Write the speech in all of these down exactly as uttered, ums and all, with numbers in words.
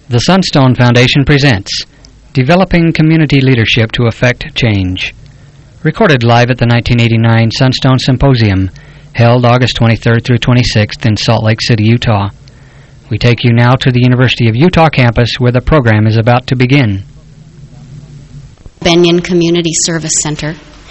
The Sunstone Foundation presents Developing Community Leadership to Affect Change. Recorded live at the nineteen eighty-nine Sunstone Symposium, held August twenty-third through twenty-sixth in Salt Lake City, Utah. We take you now to the University of Utah campus where the program is about to begin. Benyon Community Service Center.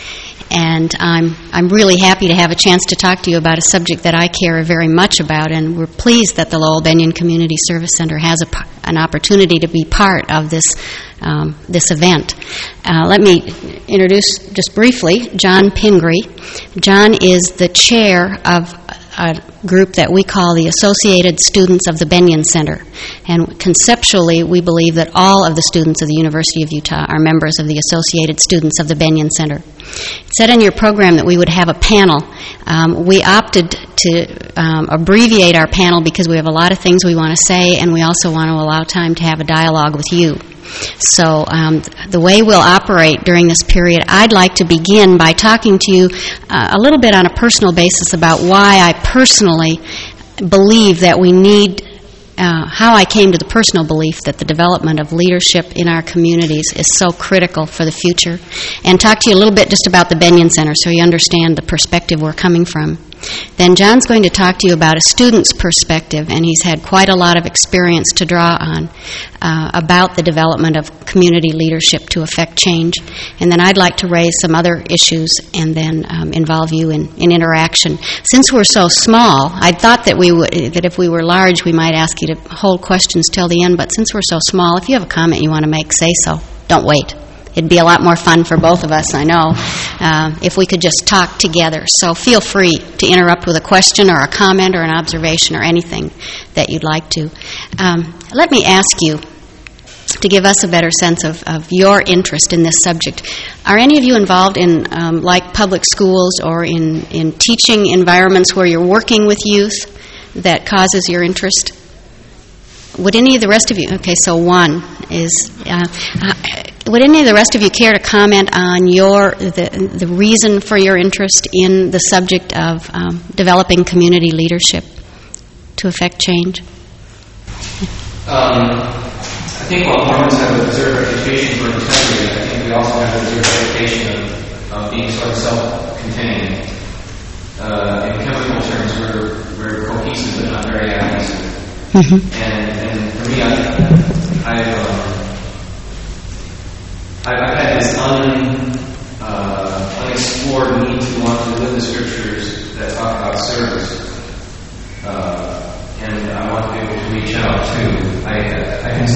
And I'm I'm really happy to have a chance to talk to you about a subject that I care very much about, and we're pleased that the Lowell Benyon Community Service Center has a, an opportunity to be part of this um, this event. Uh, let me introduce just briefly John Pingree. John is the chair of a group that we call the Associated Students of the Benyon Center. And conceptually, we believe that all of the students of the University of Utah are members of the Associated Students of the Benyon Center. It said in your program that we would have a panel. Um, we opted to um, abbreviate our panel because we have a lot of things we want to say, and we also want to allow time to have a dialogue with you. So um, the way we'll operate during this period, I'd like to begin by talking to you uh, a little bit on a personal basis about why I personally believe that we need, uh, how I came to the personal belief that the development of leadership in our communities is so critical for the future, and talk to you a little bit just about the Benyon Center so you understand the perspective we're coming from. Then John's going to talk to you about a student's perspective, and he's had quite a lot of experience to draw on uh, about the development of community leadership to affect change. And then I'd like to raise some other issues and then um, involve you in, in interaction. Since we're so small, I thought that we would, that if we were large, we might ask you to hold questions till the end, but since we're so small, if you have a comment you want to make, say so. Don't wait. It'd be a lot more fun for both of us, I know, uh, if we could just talk together. So feel free to interrupt with a question or a comment or an observation or anything that you'd like to. Um, let me ask you, to give us a better sense of, of your interest in this subject, are any of you involved in, um, like public schools or in, in teaching environments where you're working with youth that causes your interest? Would any of the rest of you, okay, so one is, uh, uh, would any of the rest of you care to comment on your the, the reason for your interest in the subject of um, developing community leadership to affect change? Um, I think while Mormons have a deserved reputation for integrity, I think we also have a deserved reputation of, of being sort of self-contained. Uh, in chemical terms, we're, we're cohesive but not very adhesive. Mm-hmm. And, and for me, I, I've, um, I've, I've had this un, uh, unexplored need to want to live the scriptures that talk about service. Uh, and I want to be able to reach out too. I, I, can,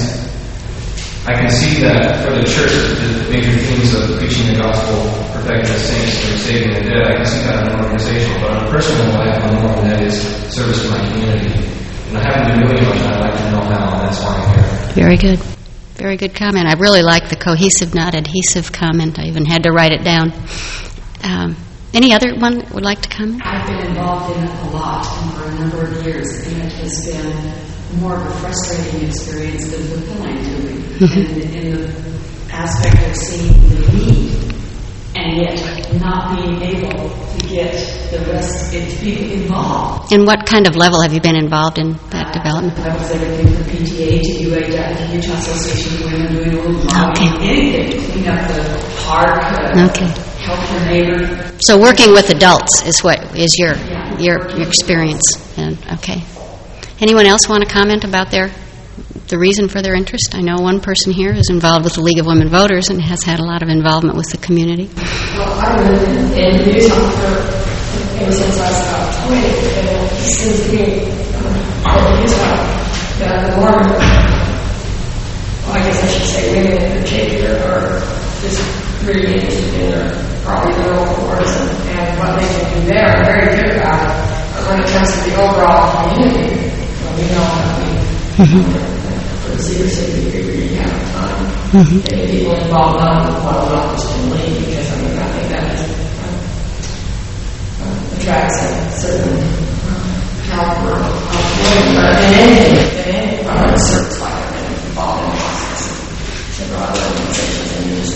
I can see that for the church, the major themes of preaching the gospel, perfecting the saints, and saving the dead, I can see that in an organizational. But on a personal life, one more than that is service to my community. And I haven't been doing much, and I'd like to know how, and that's why I'm here. Very good. Very good comment. I really like the cohesive, not adhesive comment. I even had to write it down. Um, any other one would like to comment? I've been involved in it a lot and for a number of years, and it has been more of a frustrating experience than fulfilling to me. Mm-hmm. in, in the aspect of seeing the need, and yet not being able to get the rest of people involved. And what kind of level have you been involved in that uh, development? That was everything from P T A to U A W, the Utah Association of Women, doing a little marketing, okay. Anything to clean up the park, uh, okay. Help your neighbor. So working with adults is what is your yeah. your, your experience. And, okay. Anyone else want to comment about their the reason for their interest? I know one person here is involved with the League of Women Voters and has had a lot of involvement with the community. Well, I've been in Utah for ever since I was about twenty, and it seems to be um, Utah that the more, well, I guess I should say women in particular, are just really interested in their, probably their local boards and, and what they can do there. Are very good about it. But when it comes to the overall community, well, we know that we mm-hmm. seriously, we really have time. Mm-hmm. Getting people involved not well not just in lead, because I mean I think that is, uh, uh, attracts a certain uh, caliber of feeling. But in anything, in any uh, service like I've been involved in the process of several other organizations and just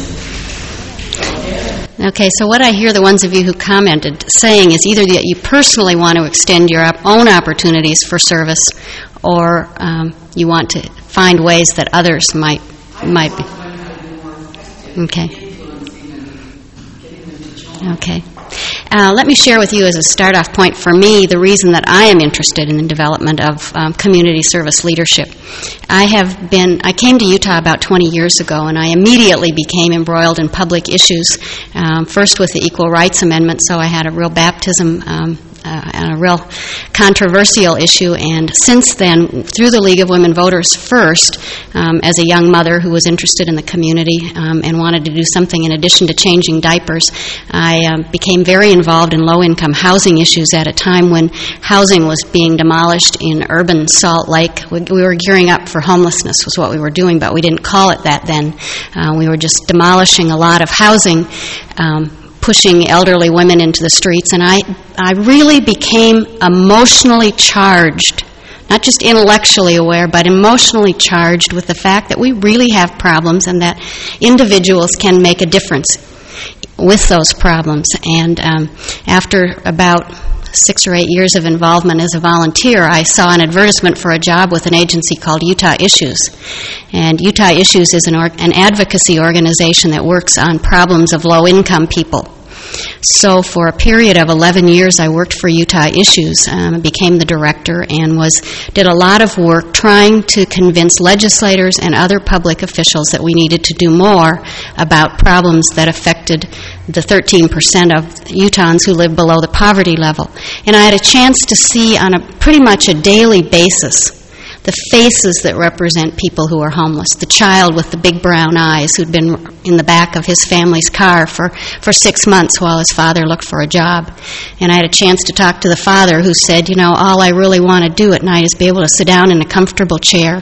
Okay, so what I hear the ones of you who commented saying is either that you personally want to extend your own opportunities for service, or um, you want to find ways that others might might be. Okay. Okay. Uh, let me share with you as a start-off point for me the reason that I am interested in the development of um, community service leadership. I have been, I came to Utah about twenty years ago, and I immediately became embroiled in public issues, um, first with the Equal Rights Amendment, so I had a real baptism um, uh, and a real controversial issue, and since then, through the League of Women Voters first, um, as a young mother who was interested in the community um, and wanted to do something in addition to changing diapers, I um, became very involved in low-income housing issues at a time when housing was being demolished in urban Salt Lake. We, we were gearing up for homelessness was what we were doing, but we didn't call it that then. Uh, we were just demolishing a lot of housing, um, pushing elderly women into the streets, and I, I really became emotionally charged, not just intellectually aware, but emotionally charged with the fact that we really have problems and that individuals can make a difference with those problems. And um, after about six or eight years of involvement as a volunteer, I saw an advertisement for a job with an agency called Utah Issues. And Utah Issues is an, or- an advocacy organization that works on problems of low-income people. So for a period of eleven years, I worked for Utah Issues, um, became the director, and was did a lot of work trying to convince legislators and other public officials that we needed to do more about problems that affected the thirteen percent of Utahns who live below the poverty level. And I had a chance to see on a pretty much a daily basis the faces that represent people who are homeless. The child with the big brown eyes who'd been in the back of his family's car for, for six months while his father looked for a job. And I had a chance to talk to the father who said, you know, all I really want to do at night is be able to sit down in a comfortable chair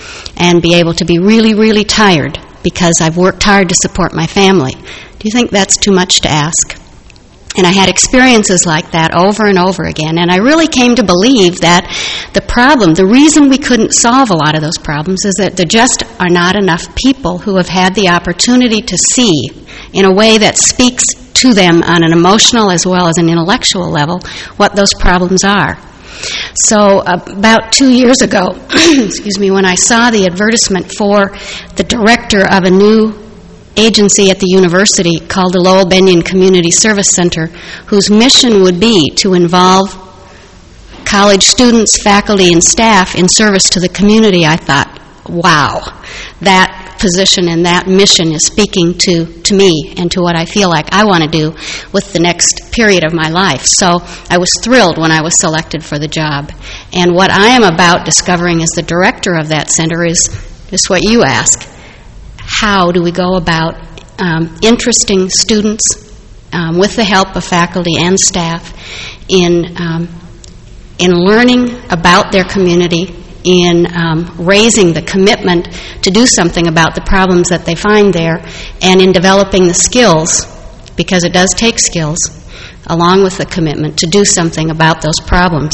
and be able to be really, really tired because I've worked hard to support my family. Do you think that's too much to ask? And I had experiences like that over and over again. And I really came to believe that the problem, the reason we couldn't solve a lot of those problems is that there just are not enough people who have had the opportunity to see in a way that speaks to them on an emotional as well as an intellectual level what those problems are. So uh, about two years ago, excuse me, when I saw the advertisement for the director of a new agency at the university called the Lowell Bennion Community Service Center, whose mission would be to involve college students, faculty, and staff in service to the community, I thought, wow, that position and that mission is speaking to, to me and to what I feel like I want to do with the next period of my life. So I was thrilled when I was selected for the job. And what I am about discovering as the director of that center is just what you ask. How do we go about um, interesting students um, with the help of faculty and staff in um, in learning about their community, in um, raising the commitment to do something about the problems that they find there, and in developing the skills, because it does take skills, along with the commitment to do something about those problems.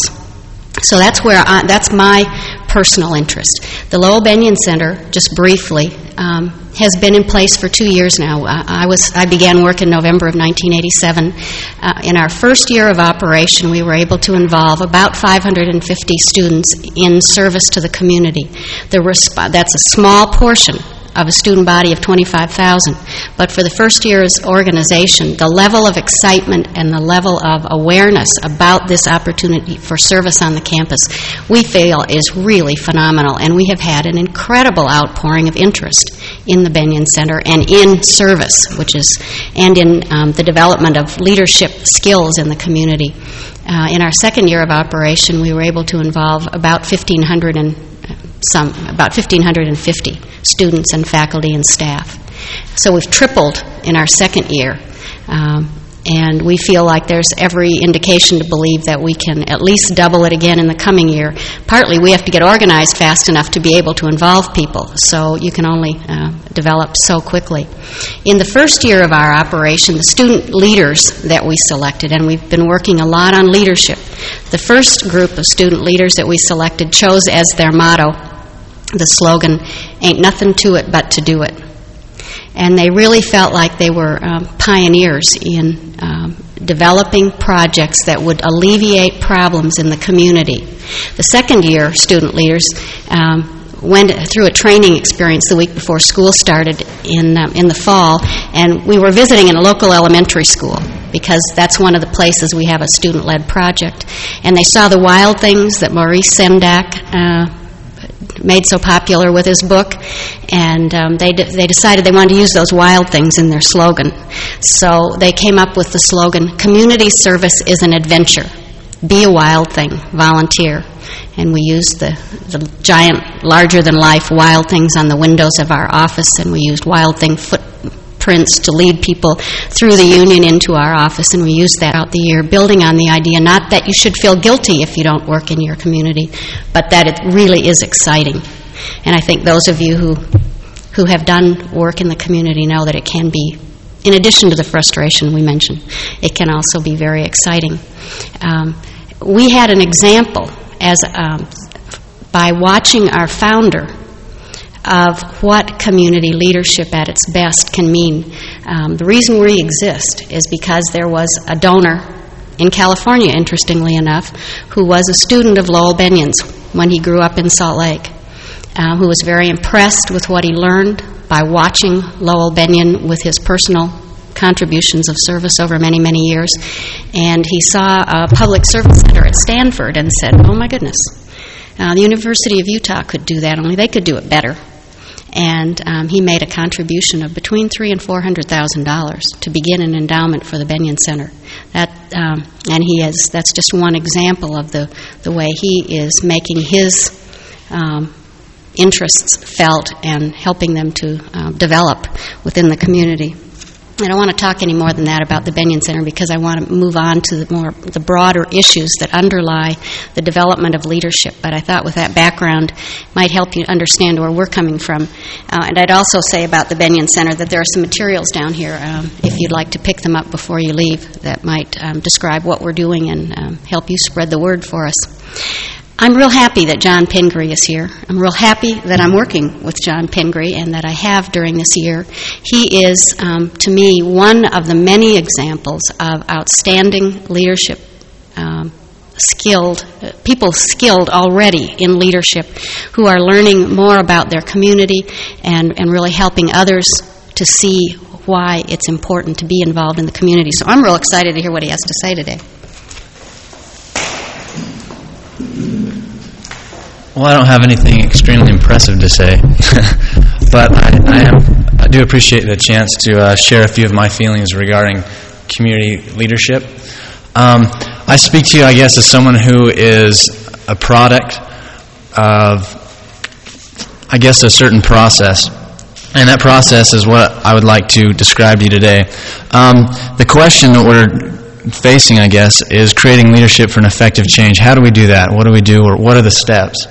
So that's where I, that's my personal interest. The Lowell Bennion Center, just briefly, um, has been in place for two years now. Uh, I was I began work in November of nineteen eighty-seven. Uh, in our first year of operation, we were able to involve about five hundred fifty students in service to the community. The resp- that's a small portion of a student body of twenty-five thousand. But for the first year's organization, the level of excitement and the level of awareness about this opportunity for service on the campus, we feel is really phenomenal. And we have had an incredible outpouring of interest in the Bennion Center and in service, which is, and in um, the development of leadership skills in the community. Uh, in our second year of operation, we were able to involve about fifteen hundred and some, about fifteen fifty students and faculty and staff. So we've tripled in our second year, um, and we feel like there's every indication to believe that we can at least double it again in the coming year. Partly we have to get organized fast enough to be able to involve people, so you can only uh, develop so quickly. In the first year of our operation, the student leaders that we selected, and we've been working a lot on leadership, the first group of student leaders that we selected chose as their motto the slogan, "Ain't nothing to it but to do it." And they really felt like they were um, pioneers in um, developing projects that would alleviate problems in the community. The second year student leaders, um, went through a training experience the week before school started in um, in the fall, and we were visiting in a local elementary school because that's one of the places we have a student-led project. And they saw the wild things that Maurice Sendak uh, made so popular with his book, and um, they de- they decided they wanted to use those wild things in their slogan. So they came up with the slogan, "Community service is an adventure. Be a wild thing, volunteer." And we used the, the giant, larger-than-life wild things on the windows of our office, and we used wild thing footprints to lead people through the union into our office, and we used that out the year, building on the idea not that you should feel guilty if you don't work in your community, but that it really is exciting. And I think those of you who who have done work in the community know that it can be, in addition to the frustration we mentioned, it can also be very exciting. Um, we had an example as um, by watching our founder of what community leadership at its best can mean. Um, the reason we exist is because there was a donor in California, interestingly enough, who was a student of Lowell Benion's when he grew up in Salt Lake, uh, who was very impressed with what he learned by watching Lowell Benion with his personal contributions of service over many, many years. And he saw a public service center at Stanford and said, oh my goodness, uh, the University of Utah could do that, only they could do it better. And um, he made a contribution of between three and four hundred thousand dollars to begin an endowment for the Benion Center. That um, and he is that's just one example of the the way he is making his um, interests felt and helping them to uh, develop within the community. I don't want to talk any more than that about the Benion Center because I want to move on to the more the broader issues that underlie the development of leadership. But I thought with that background might help you understand where we're coming from. Uh, and I'd also say about the Benion Center that there are some materials down here, um, if you'd like to pick them up before you leave, that might um, describe what we're doing and um, help you spread the word for us. I'm real happy that John Pingree is here. I'm real happy that I'm working with John Pingree and that I have during this year. He is, um, to me, one of the many examples of outstanding leadership, um, skilled, uh, people skilled already in leadership who are learning more about their community and, and really helping others to see why it's important to be involved in the community. So I'm real excited to hear what he has to say today. Well, I don't have anything extremely impressive to say, but I, I am I do appreciate the chance to uh, share a few of my feelings regarding community leadership. Um, I speak to you, I guess, as someone who is a product of, I guess, a certain process, and that process is what I would like to describe to you today. Um, the question that we're facing, I guess, is creating leadership for an effective change. How do we do that? What do we do, or what are the steps?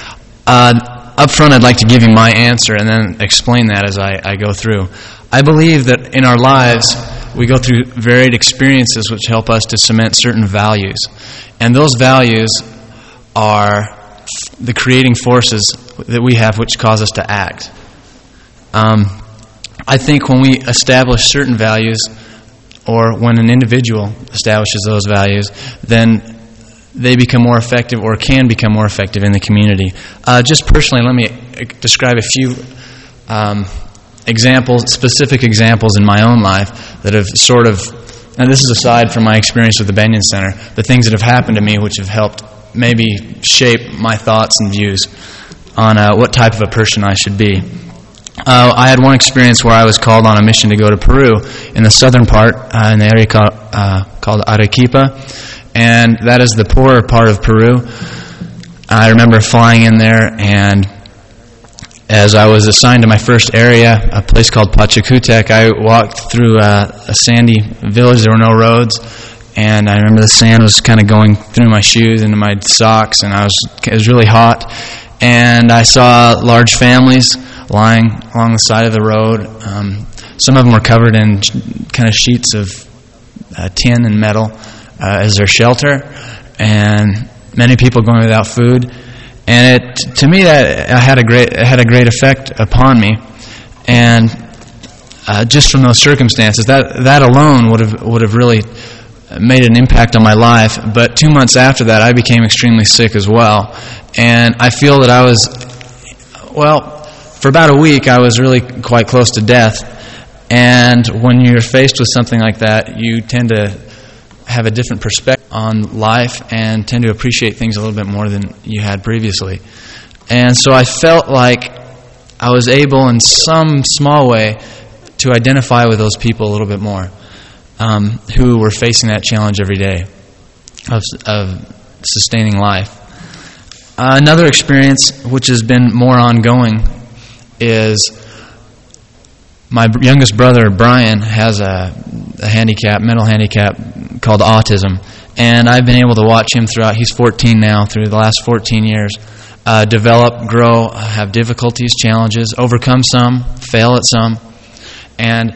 Uh, up front, I'd like to give you my answer and then explain that as I, I go through. I believe that in our lives, we go through varied experiences which help us to cement certain values. And those values are the creating forces that we have which cause us to act. Um, I think when we establish certain values, or when an individual establishes those values, then they become more effective or can become more effective in the community. Uh, just personally, let me describe a few um, examples, specific examples in my own life that have sort of, and this is aside from my experience with the Benion Center, the things that have happened to me which have helped maybe shape my thoughts and views on uh, what type of a person I should be. Uh, I had one experience where I was called on a mission to go to Peru in the southern part, uh, in the area called, uh, called Arequipa, and that is the poorer part of Peru. I remember flying in there, and as I was assigned to my first area, a place called Pachacutec, I walked through uh, a sandy village. There were no roads, and I remember the sand was kind of going through my shoes into my socks, and I was it was really hot. And I saw large families lying along the side of the road. Um, some of them were covered in kind of sheets of uh, tin and metal uh, as their shelter, and many people going without food. And it, to me, that had a great it had a great effect upon me. And uh, just from those circumstances, that that alone would have would have really made an impact on my life. But two months after that, I became extremely sick as well, and I feel that I was Well, for about a week, I was really quite close to death. And when you're faced with something like that, you tend to have a different perspective on life and tend to appreciate things a little bit more than you had previously. And so I felt like I was able, in some small way, to identify with those people a little bit more, um, who were facing that challenge every day of, of sustaining life. Uh, another experience, which has been more ongoing, is my youngest brother, Brian, has a, a handicap, mental handicap called autism. And I've been able to watch him throughout, he's fourteen now, through the last fourteen years, uh, develop, grow, have difficulties, challenges, overcome some, fail at some. And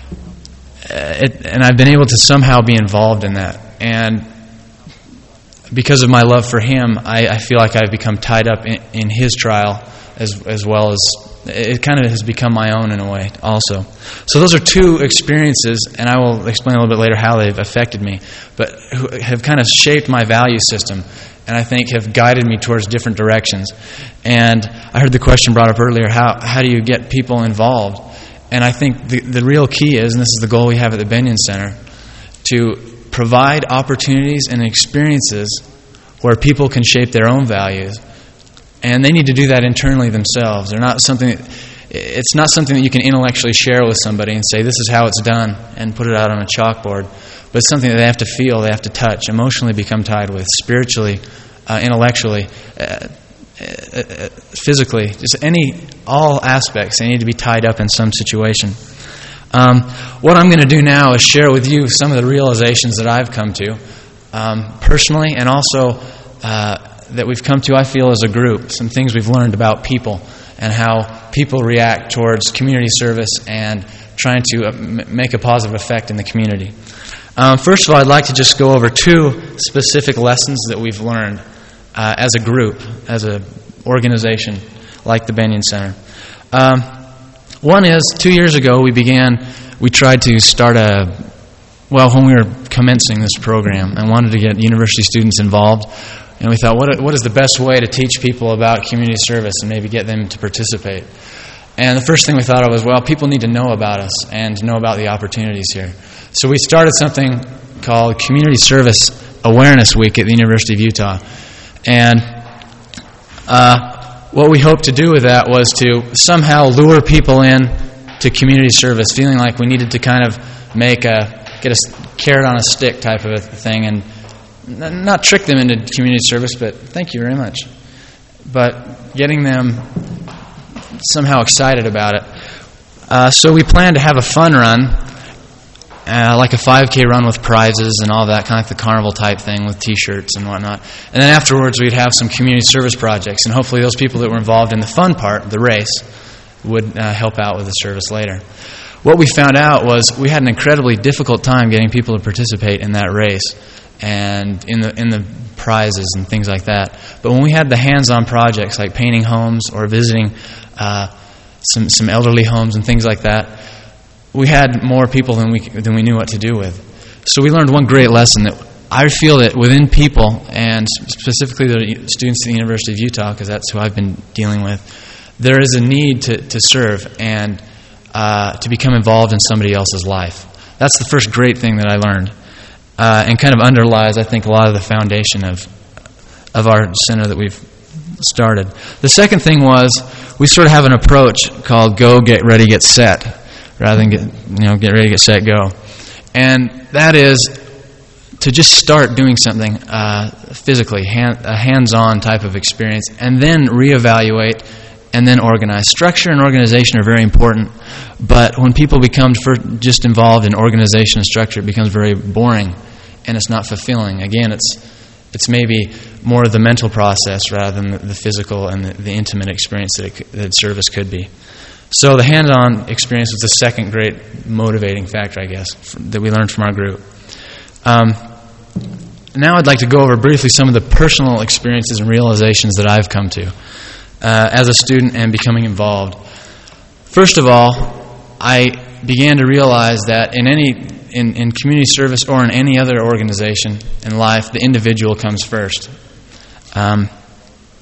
it, and I've been able to somehow be involved in that. And because of my love for him, I, I feel like I've become tied up in, in his trial as as well as it kind of has become my own in a way also. So those are two experiences, and I will explain a little bit later how they've affected me, but have kind of shaped my value system, and I think have guided me towards different directions. And I heard the question brought up earlier, how how do you get people involved? And I think the, the real key is, and this is the goal we have at the Benyon Center, to provide opportunities and experiences where people can shape their own values. And they need to do that internally themselves. They're not something that, it's not something that you can intellectually share with somebody and say, this is how it's done, and put it out on a chalkboard. But it's something that they have to feel, they have to touch, emotionally become tied with, spiritually, uh, intellectually, uh, uh, physically, just any, all aspects. They need to be tied up in some situation. Um, what I'm going to do now is share with you some of the realizations that I've come to, um, personally, and also uh, that we've come to, I feel, as a group. Some things we've learned about people and how people react towards community service and trying to m- make a positive effect in the community. Um, first of all, I'd like to just go over two specific lessons that we've learned uh, as a group, as an organization like the Benyon Center. Um, one is, two years ago we began, we tried to start a, well, when we were commencing this program and wanted to get university students involved, and we thought, what what is the best way to teach people about community service and maybe get them to participate? And the first thing we thought of was, well, people need to know about us and know about the opportunities here. So we started something called Community Service Awareness Week at the University of Utah. And uh, what we hoped to do with that was to somehow lure people in to community service, feeling like we needed to kind of make a, get a carrot on a stick type of a thing, and not trick them into community service, but thank you very much. But getting them somehow excited about it. Uh, so we plan to have a fun run, uh, like a five K run with prizes and all that, kind of like the carnival type thing with T-shirts and whatnot. And then afterwards we'd have some community service projects, and hopefully those people that were involved in the fun part, the race, would uh, help out with the service later. What we found out was we had an incredibly difficult time getting people to participate in that race and in the in the prizes and things like that. But when we had the hands-on projects like painting homes or visiting uh, some some elderly homes and things like that, we had more people than we than we knew what to do with. So we learned one great lesson, that I feel that within people, and specifically the students at the University of Utah, because that's who I've been dealing with, there is a need to, to serve and uh, to become involved in somebody else's life. That's the first great thing that I learned. Uh, and kind of underlies, I think, a lot of the foundation of of our center that we've started. The second thing was, we sort of have an approach called go, get ready, get set, rather than get, you know, get ready, get set, go. And that is to just start doing something uh, physically, hand, a hands-on type of experience, and then reevaluate, and then organize. Structure and organization are very important, but when people become for just involved in organization and structure, it becomes very boring, and it's not fulfilling. Again, it's it's maybe more of the mental process rather than the, the physical and the, the intimate experience that, it, that service could be. So the hands-on experience was the second great motivating factor, I guess, that we learned from our group. Um, now I'd like to go over briefly some of the personal experiences and realizations that I've come to uh, as a student and becoming involved. First of all, I began to realize that in any in, in community service or in any other organization in life, the individual comes first. Um,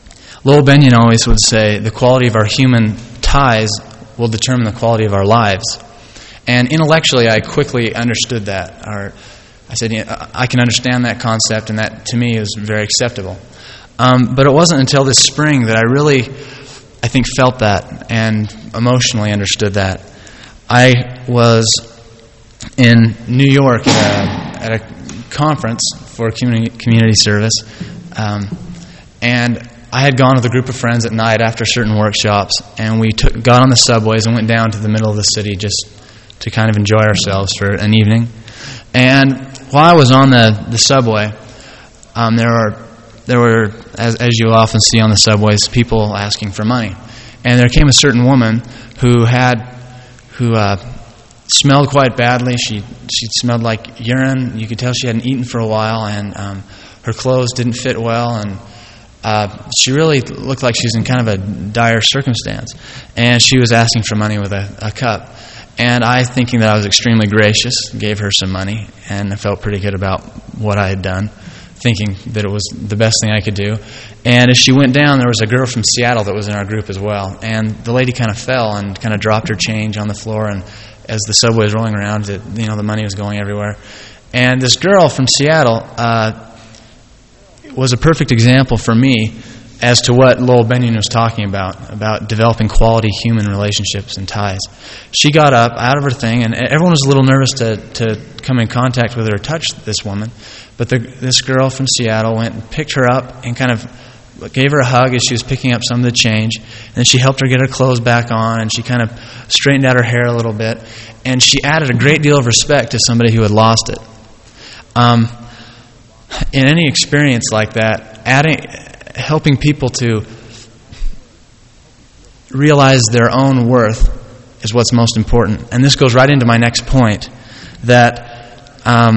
Lowell Bennion always would say, the quality of our human ties will determine the quality of our lives. And intellectually, I quickly understood that. Or I said, yeah, I can understand that concept, and that, to me, is very acceptable. Um, but it wasn't until this spring that I really, I think, felt that and emotionally understood that. I was in New York uh, at a conference for community, community service, um, and I had gone with a group of friends at night after certain workshops, and we took, got on the subways and went down to the middle of the city just to kind of enjoy ourselves for an evening. And while I was on the, the subway, um, there were, there were as, as you often see on the subways, people asking for money. And there came a certain woman who had, who uh, smelled quite badly. She she smelled like urine. You could tell she hadn't eaten for a while, and um, her clothes didn't fit well, and Uh, she really looked like she was in kind of a dire circumstance. And she was asking for money with a, a cup. And I, thinking that I was extremely gracious, gave her some money, and I felt pretty good about what I had done, thinking that it was the best thing I could do. And as she went down, there was a girl from Seattle that was in our group as well. And the lady kind of fell and kind of dropped her change on the floor, and as the subway was rolling around, it, you know, the money was going everywhere. And this girl from Seattle uh, was a perfect example for me as to what Lowell Bennion was talking about, about developing quality human relationships and ties. She got up out of her thing, and everyone was a little nervous to, to come in contact with her or touch this woman. But the, this girl from Seattle went and picked her up and kind of gave her a hug as she was picking up some of the change. And then she helped her get her clothes back on, and she kind of straightened out her hair a little bit. And she added a great deal of respect to somebody who had lost it. Um... In any experience like that, adding, helping people to realize their own worth is what's most important. And this goes right into my next point, that um,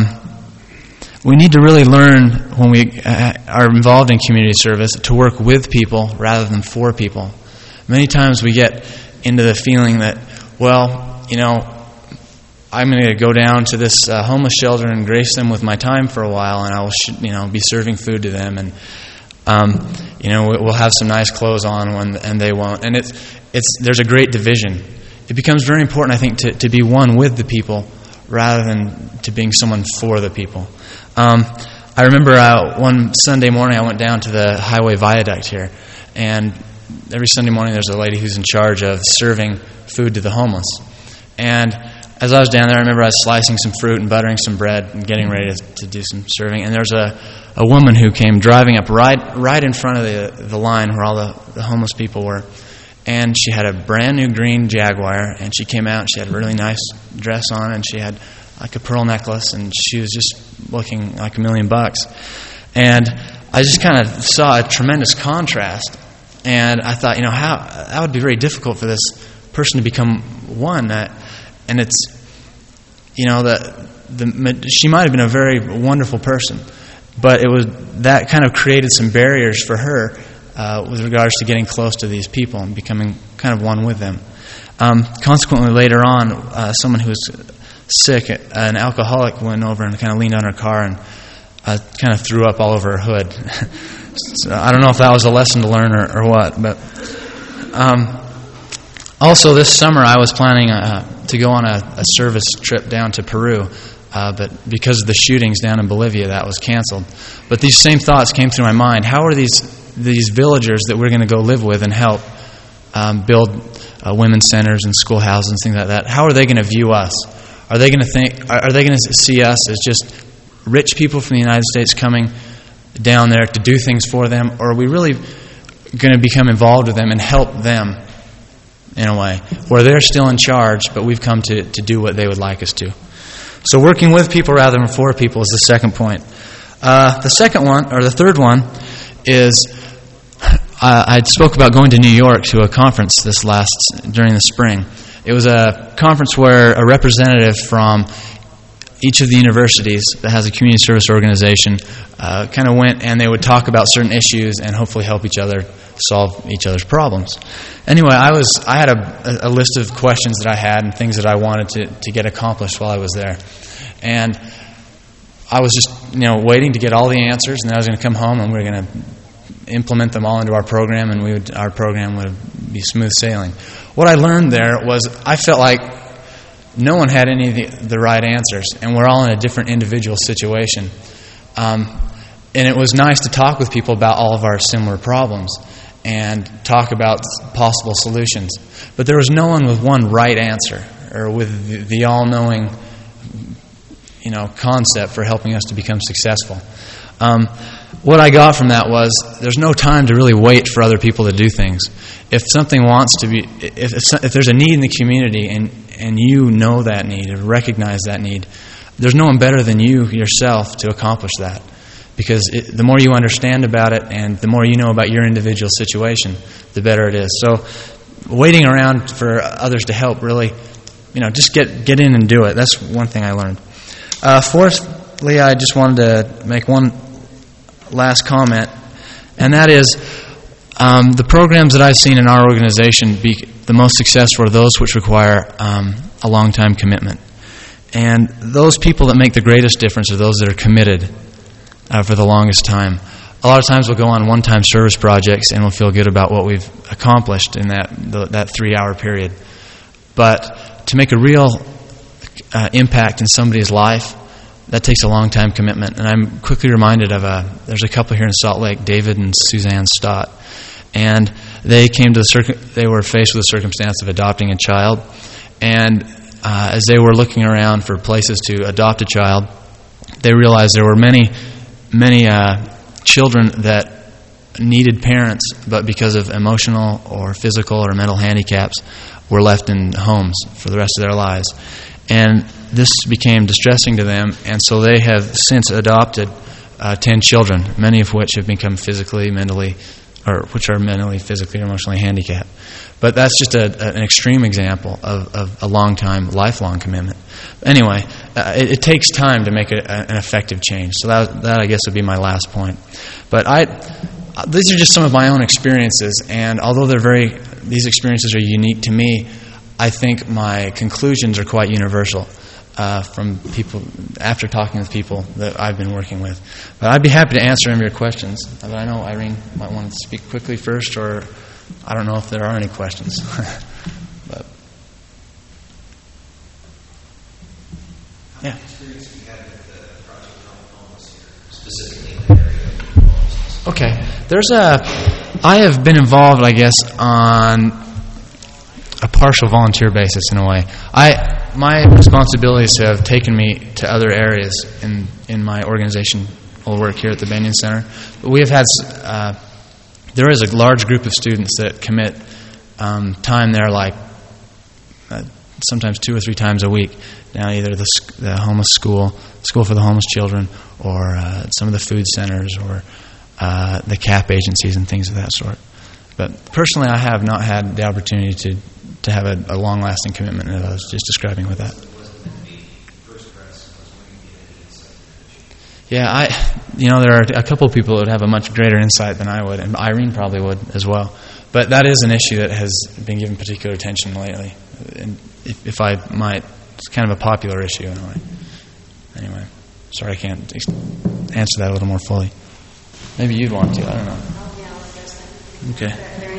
we need to really learn when we are involved in community service to work with people rather than for people. Many times we get into the feeling that, well, you know, I'm going to go down to this uh, homeless shelter and grace them with my time for a while, and I will, sh- you know, be serving food to them, and um, you know, we'll have some nice clothes on when, and they won't. And it's, it's, there's a great division. It becomes very important, I think, to, to be one with the people rather than to being someone for the people. Um, I remember uh, one Sunday morning I went down to the highway viaduct here, and every Sunday morning there's a lady who's in charge of serving food to the homeless. And as I was down there, I remember I was slicing some fruit and buttering some bread and getting ready to, to do some serving. And there's a, a woman who came driving up right right in front of the the line where all the, the homeless people were. And she had a brand new green Jaguar, and she came out and she had a really nice dress on, and she had like a pearl necklace, and she was just looking like a million bucks. And I just kind of saw a tremendous contrast. And I thought, you know, how that would be very difficult for this person to become one. That, and it's, you know, the the she might have been a very wonderful person, but it was that kind of created some barriers for her uh, with regards to getting close to these people and becoming kind of one with them. Um, consequently, later on, uh, someone who was sick, an alcoholic, went over and kind of leaned on her car and uh, kind of threw up all over her hood. So I don't know if that was a lesson to learn or, or what, but um, also this summer I was planning uh, to go on a, a service trip down to Peru, uh, but because of the shootings down in Bolivia, that was canceled. But these same thoughts came through my mind. How are these these villagers that we're going to go live with and help um, build uh, women's centers and schoolhouses and things like that? How are they going to view us? Are they going to think? Are they going to see us as just rich people from the United States coming down there to do things for them, or are we really going to become involved with them and help them in a way where they're still in charge, but we've come to, to do what they would like us to? So working with people rather than for people is the second point. Uh, the second one, or the third one, is uh, I spoke about going to New York to a conference this last, during the spring. It was a conference where a representative from each of the universities that has a community service organization uh, kind of went, and they would talk about certain issues and hopefully help each other solve each other's problems. Anyway, I was I had a, a list of questions that I had and things that I wanted to, to get accomplished while I was there. And I was just, you know, waiting to get all the answers, and then I was going to come home and we were going to implement them all into our program, and we would, our program would be smooth sailing. What I learned there was I felt like no one had any of the, the right answers, and we're all in a different individual situation. Um, and it was nice to talk with people about all of our similar problems and talk about possible solutions. But there was no one with one right answer or with the, the all-knowing, you know, concept for helping us to become successful. Um, what I got from that was there's no time to really wait for other people to do things. If something wants to be, if, if, if there's a need in the community and, and you know that need and recognize that need, there's no one better than you yourself to accomplish that. Because it, the more you understand about it and the more you know about your individual situation, the better it is. So waiting around for others to help really, you know, just get, get in and do it. That's one thing I learned. Uh, fourthly, I just wanted to make one last comment, and that is um, the programs that I've seen in our organization be the most successful are those which require um, a long-time commitment. And those people that make the greatest difference are those that are committed uh, for the longest time. A lot of times we'll go on one-time service projects and we'll feel good about what we've accomplished in that the, that three-hour period. But to make a real uh, impact in somebody's life, that takes a long-time commitment. And I'm quickly reminded of a, there's a couple here in Salt Lake, David and Suzanne Stott. And they came to the circum, they were faced with the circumstance of adopting a child. And uh, as they were looking around for places to adopt a child, they realized there were many, many uh, children that needed parents, but because of emotional or physical or mental handicaps, were left in homes for the rest of their lives. And this became distressing to them, and so they have since adopted uh, ten children, many of which have become physically, mentally, or which are mentally, physically, or emotionally handicapped. But that's just a, an extreme example of, of a long-time, lifelong commitment. Anyway, uh, it, it takes time to make a, a, an effective change. So that, that, I guess, would be my last point. But I, these are just some of my own experiences, and although they're very, these experiences are unique to me, I think my conclusions are quite universal uh, from people, after talking with people that I've been working with. But I'd be happy to answer any of your questions. But I know Irene might want to speak quickly first, or I don't know if there are any questions. But yeah. Okay. There's a, I have been involved, I guess, on a partial volunteer basis in a way. I my responsibilities have taken me to other areas in in my organizational work here at the Bennion Center. But we have had uh, there is a large group of students that commit um, time there, like uh, sometimes two or three times a week, down either the, the homeless school, school for the homeless children, or uh, some of the food centers, or uh, the C A P agencies and things of that sort. But personally, I have not had the opportunity to to have a, a long-lasting commitment that I was just describing with that. Yeah, I, you know, there are a couple of people that would have a much greater insight than I would, and Irene probably would as well. But that is an issue that has been given particular attention lately. And if, if I might, it's kind of a popular issue in a way. Anyway, sorry I can't answer that a little more fully. Maybe you'd want to, I don't know. Okay.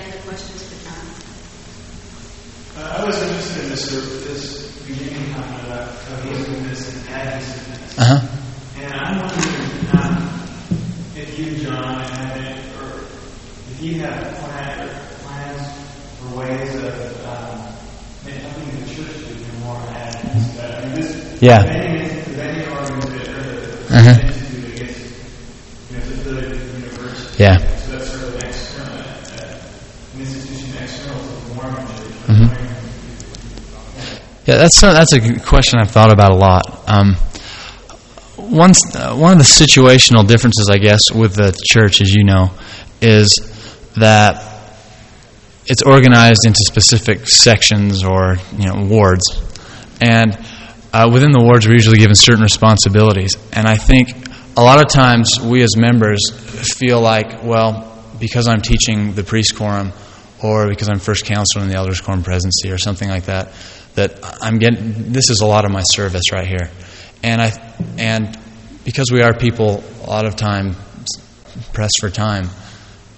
I was interested in this, this beginning comment about cohesiveness and adhesiveness. Uh-huh. And I'm wondering um, if you, John, had it, or if you have plan, plans or ways of um, helping the church to be more adhesive. I mean, this, yeah. The Bennion organization, or the uh-huh. institute against, you know, the, the university. Yeah. So that's sort of an external, uh, an institution external to the Mormon church. Mm-hmm. Yeah, that's a, that's a question I've thought about a lot. Um, one, uh, one of the situational differences, I guess, with the church, as you know, is that it's organized into specific sections or, you know, wards. And uh, within the wards, we're usually given certain responsibilities. And I think a lot of times we as members feel like, well, because I'm teaching the priest quorum, or because I'm first counselor in the elders quorum presidency, or something like that, that I'm getting, this is a lot of my service right here. And I, and because we are people a lot of time pressed for time,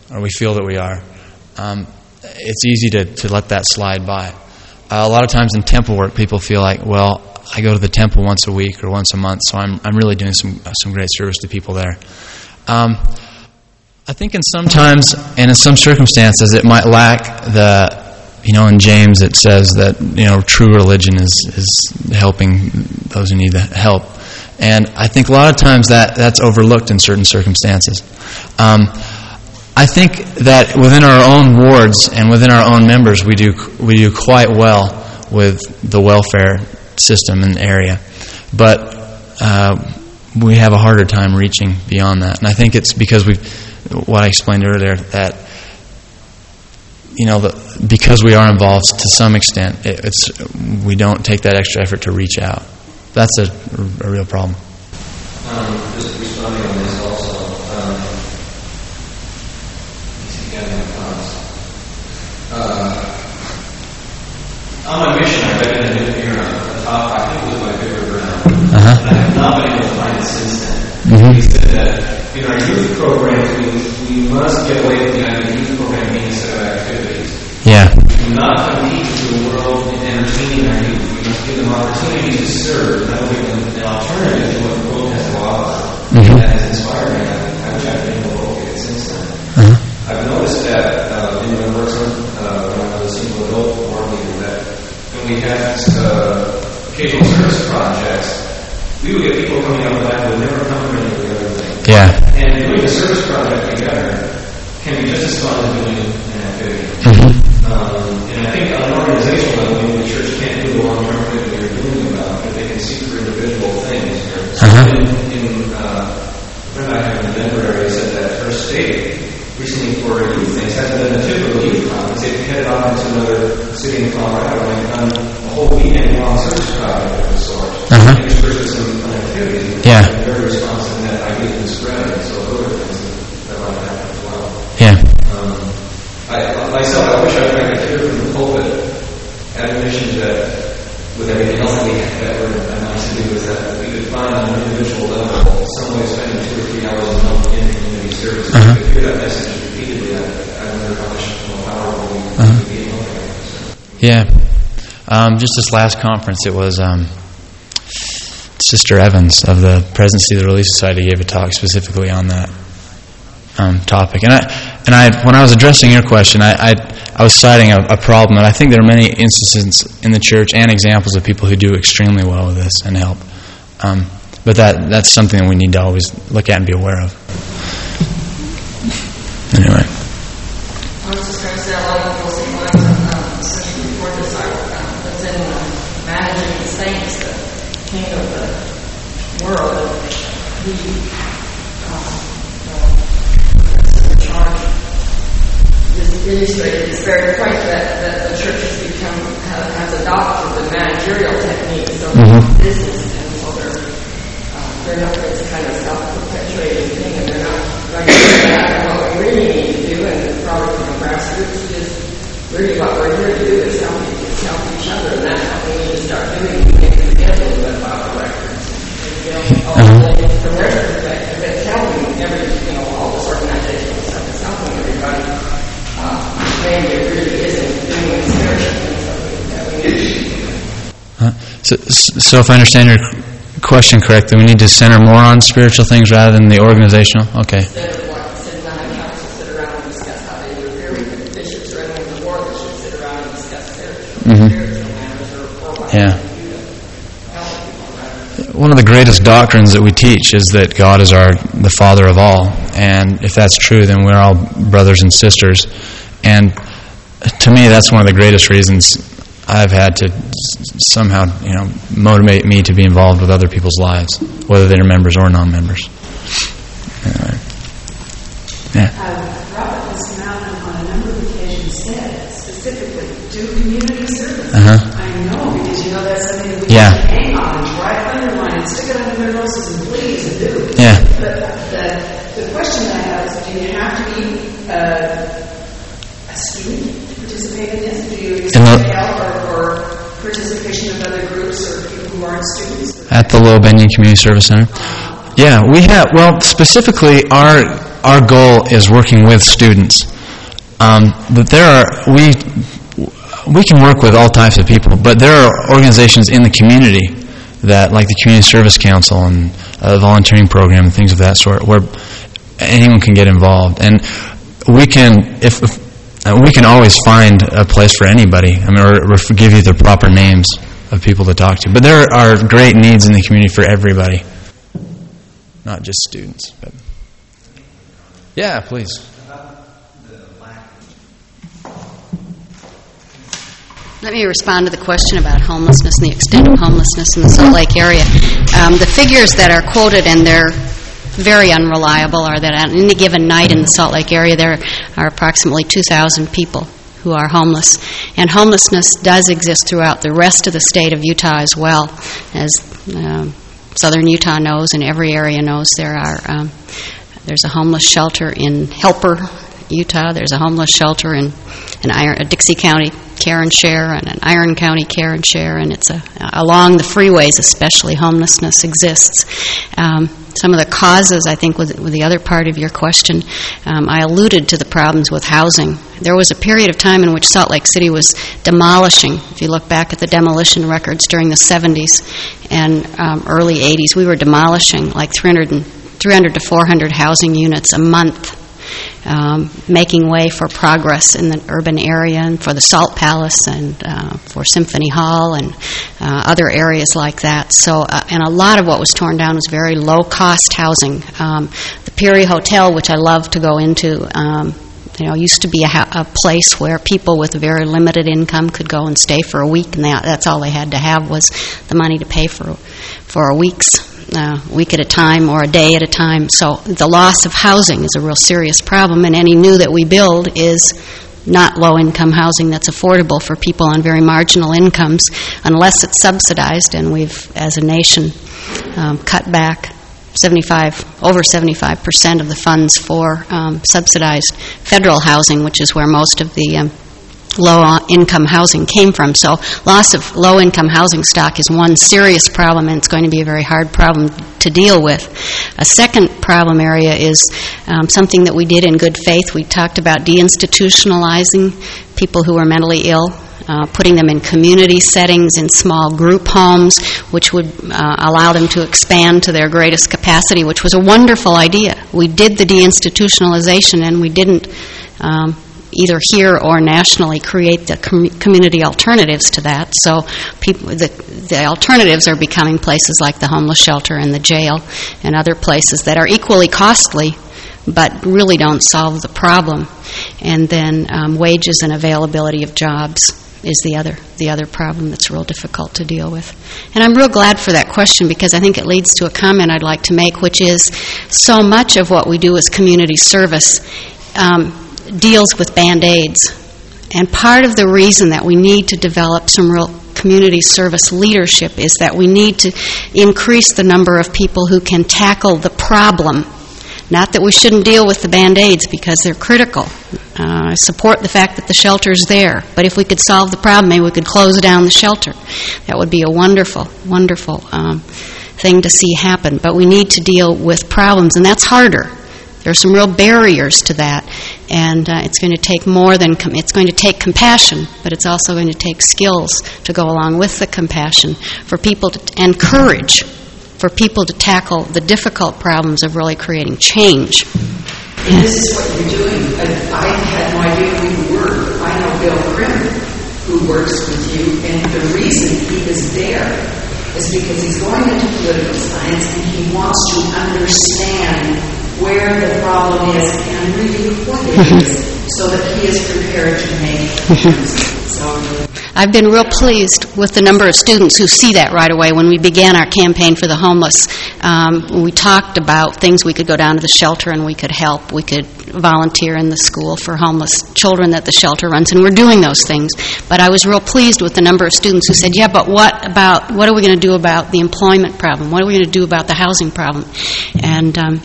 or we feel that we are, um, it's easy to, to let that slide by. Uh, a lot of times in temple work, people feel like, well, I go to the temple once a week or once a month, so I'm I'm really doing some some great service to people there. Um, I think in some times and in some circumstances it might lack the, you know, in James it says that, you know, true religion is, is helping those who need the help. And I think a lot of times that, that's overlooked in certain circumstances. Um, I think that within our own wards and within our own members we do we do quite well with the welfare system in the area. But uh, we have a harder time reaching beyond that. And I think it's because we, what I explained earlier, that, you know, the, because we are involved to some extent, it, it's we don't take that extra effort to reach out. That's a, a real problem. Um, just responding on this also, um, uh, on my mission, I've been in a new era. The top, I think, was my favorite ground. Uh-huh. And I have not been able to find it since then. Mm-hmm. He said that in our youth programs, we, we must get away from the idea of youth program being a set of activities. Yeah. We do not compete with the world in entertaining our youth. We must give them opportunities to serve, and that will give them an alternative to what the world has to offer. Mm-hmm. That is inspiring. I, I wish I'd been able to locate it since then. Uh-huh. I've noticed that uh, in the works uh, when I was a single adult board leader, that when we had uh, occasional service projects, we would get people coming out of that who would never come from any of the other things. Yeah. And doing a service project together can be just as fun as doing an activity. Mm-hmm. Um, and I think on an organizational level, maybe the church can't do the long-term thing that you're doing about, but they can seek for individual things. So Uh-huh. in, in uh, a friend I have in the Denver area said that her state recently for youth things hasn't been a typical youth conference. They've headed off into another city in Colorado and done a whole weekend long service project of the sort. Uh-huh. Interspersed with some fun activities. Yeah. And very responsive in that ideas been spread, and so those are things that, that might happen as well. Yeah. Um, I, myself, I wish I could hear from the pulpit admonitions that with everything else that we that we're announced to do is that we could find on an individual level some way of spending two or three hours a month in community service. If Uh-huh. we could hear that message repeatedly, I, I wonder how much more powerful we Uh-huh. would be in looking at it. So. Yeah. Um, just this last conference, it was um, Sister Evans of the Presidency of the Relief Society gave a talk specifically on that um, topic. And I, and I, when I was addressing your question, I, I, I was citing a, a problem, and I think there are many instances in the church and examples of people who do extremely well with this and help. Um, but that that's something that we need to always look at and be aware of. Anyway. I was just going to say, a lot of people see what um, especially before this, I um, was in uh, managing the saints, the king of the world, and he, um, uh, in charge, just illustrated this very point that, that the church has become, has, has adopted the managerial techniques of Mm-hmm. business, and so they're, uh, they're not, it's a kind of self-perpetuating thing, and they're not recognizing that. And what we really need to do, and probably from the grassroots, is really what we're here to do is help, is help each other, and that's what we need to start doing. We get together with our records, and, you know, all the, from their perspective, it's helping every, you know, all this organizational stuff is helping everybody. Uh, maybe it really isn't doing the spiritual things that we, that we need to do. Uh, so, so if I understand your question correctly, we need to center more on spiritual things rather than the organizational? Okay. Instead of like sitting down in council, sit around and discuss how they do here, we could bishops or anyone in the board that should sit around and discuss spiritual, Mhm. spiritual matters or, or what Yeah. we can do to help people. Right? One of the greatest doctrines that we teach is that God is our the Father of all, and if that's true, then we're all brothers and sisters. And to me, that's one of the greatest reasons I've had to somehow, you know, motivate me to be involved with other people's lives, whether they're members or non-members. Anyway. Yeah. Uh, Robert has come out and on a number of occasions said, specifically, do community service. Uh-huh. I know, because you know that's something that we Yeah. can hang on and try to underline and stick it under their noses and please and do. Yeah. But the, the question I have is, do you have to be uh, a student to participate in this? Do you expect help or, or participation of other groups or people who aren't students? At the Lowell Benyon Community Service Center. Yeah, we have, well, specifically our our goal is working with students. Um, but there are we we can work with all types of people, but there are organizations in the community that, like the Community Service Council and a volunteering program and things of that sort, where anyone can get involved, and we can if, if we can always find a place for anybody. I mean, or, or give you the proper names of people to talk to. But there are great needs in the community for everybody, not just students. But yeah, please. Let me respond to the question about homelessness and the extent of homelessness in the Salt Lake area. Um, the figures that are quoted, and they're very unreliable, are that on any given night in the Salt Lake area there are approximately two thousand people who are homeless. And homelessness does exist throughout the rest of the state of Utah as well. As um, southern Utah knows and every area knows, there are um, there's a homeless shelter in Helper, Utah. There's a homeless shelter in an Iron, a Dixie County Care and Share and an Iron County Care and Share, and it's a, along the freeways especially homelessness exists. Um, some of the causes, I think, with, with the other part of your question, um, I alluded to the problems with housing. There was a period of time in which Salt Lake City was demolishing. If you look back at the demolition records during the seventies and um, early eighties, we were demolishing like three hundred, three hundred to four hundred housing units a month. Um, making way for progress in the urban area and for the Salt Palace and uh, for Symphony Hall and uh, other areas like that. So, uh, and a lot of what was torn down was very low-cost housing. Um, the Peary Hotel, which I love to go into, um, you know, used to be a, ha- a place where people with a very limited income could go and stay for a week, and that, that's all they had to have was the money to pay for for a week's a week at a time or a day at a time. So the loss of housing is a real serious problem, and any new that we build is not low-income housing that's affordable for people on very marginal incomes unless it's subsidized, and we've, as a nation, um, cut back seventy-five, over seventy-five percent of the funds for um, subsidized federal housing, which is where most of the um, low-income housing came from. So loss of low-income housing stock is one serious problem, and it's going to be a very hard problem to deal with. A second problem area is um, something that we did in good faith. We talked about deinstitutionalizing people who are mentally ill, uh, putting them in community settings, in small group homes, which would uh, allow them to expand to their greatest capacity, which was a wonderful idea. We did the deinstitutionalization, and we didn't um, either here or nationally create the com- community alternatives to that. So people, the, the alternatives are becoming places like the homeless shelter and the jail and other places that are equally costly but really don't solve the problem. And then um, wages and availability of jobs is the other the other problem that's real difficult to deal with. And I'm real glad for that question, because I think it leads to a comment I'd like to make, which is so much of what we do as community service um, deals with Band-Aids. And part of the reason that we need to develop some real community service leadership is that we need to increase the number of people who can tackle the problem. Not that we shouldn't deal with the Band-Aids, because they're critical. Uh, I support the fact that the shelter's there. But if we could solve the problem, maybe we could close down the shelter. That would be a wonderful, wonderful um, thing to see happen. But we need to deal with problems, and that's harder. There are some real barriers to that, and uh, it's going to take more than com- it's going to take compassion, but it's also going to take skills to go along with the compassion for people to, and courage for people to tackle the difficult problems of really creating change. And this is what you're doing. I, I had no idea who you were. I know Bill Grimm, who works with you, and the reason he is there is because he's going into political science and he wants to understand where the problem is and really what it is, so that he is prepared to make differences. So I've been real pleased with the number of students who see that right away. When we began our campaign for the homeless, um, we talked about things we could go down to the shelter and we could help. We could volunteer in the school for homeless children that the shelter runs, and we're doing those things. But I was real pleased with the number of students who said, yeah, but what about, what are we going to do about the employment problem? What are we going to do about the housing problem? And um,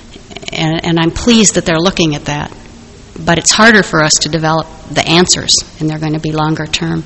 And, and I'm pleased that they're looking at that. But it's harder for us to develop the answers, and they're going to be longer term.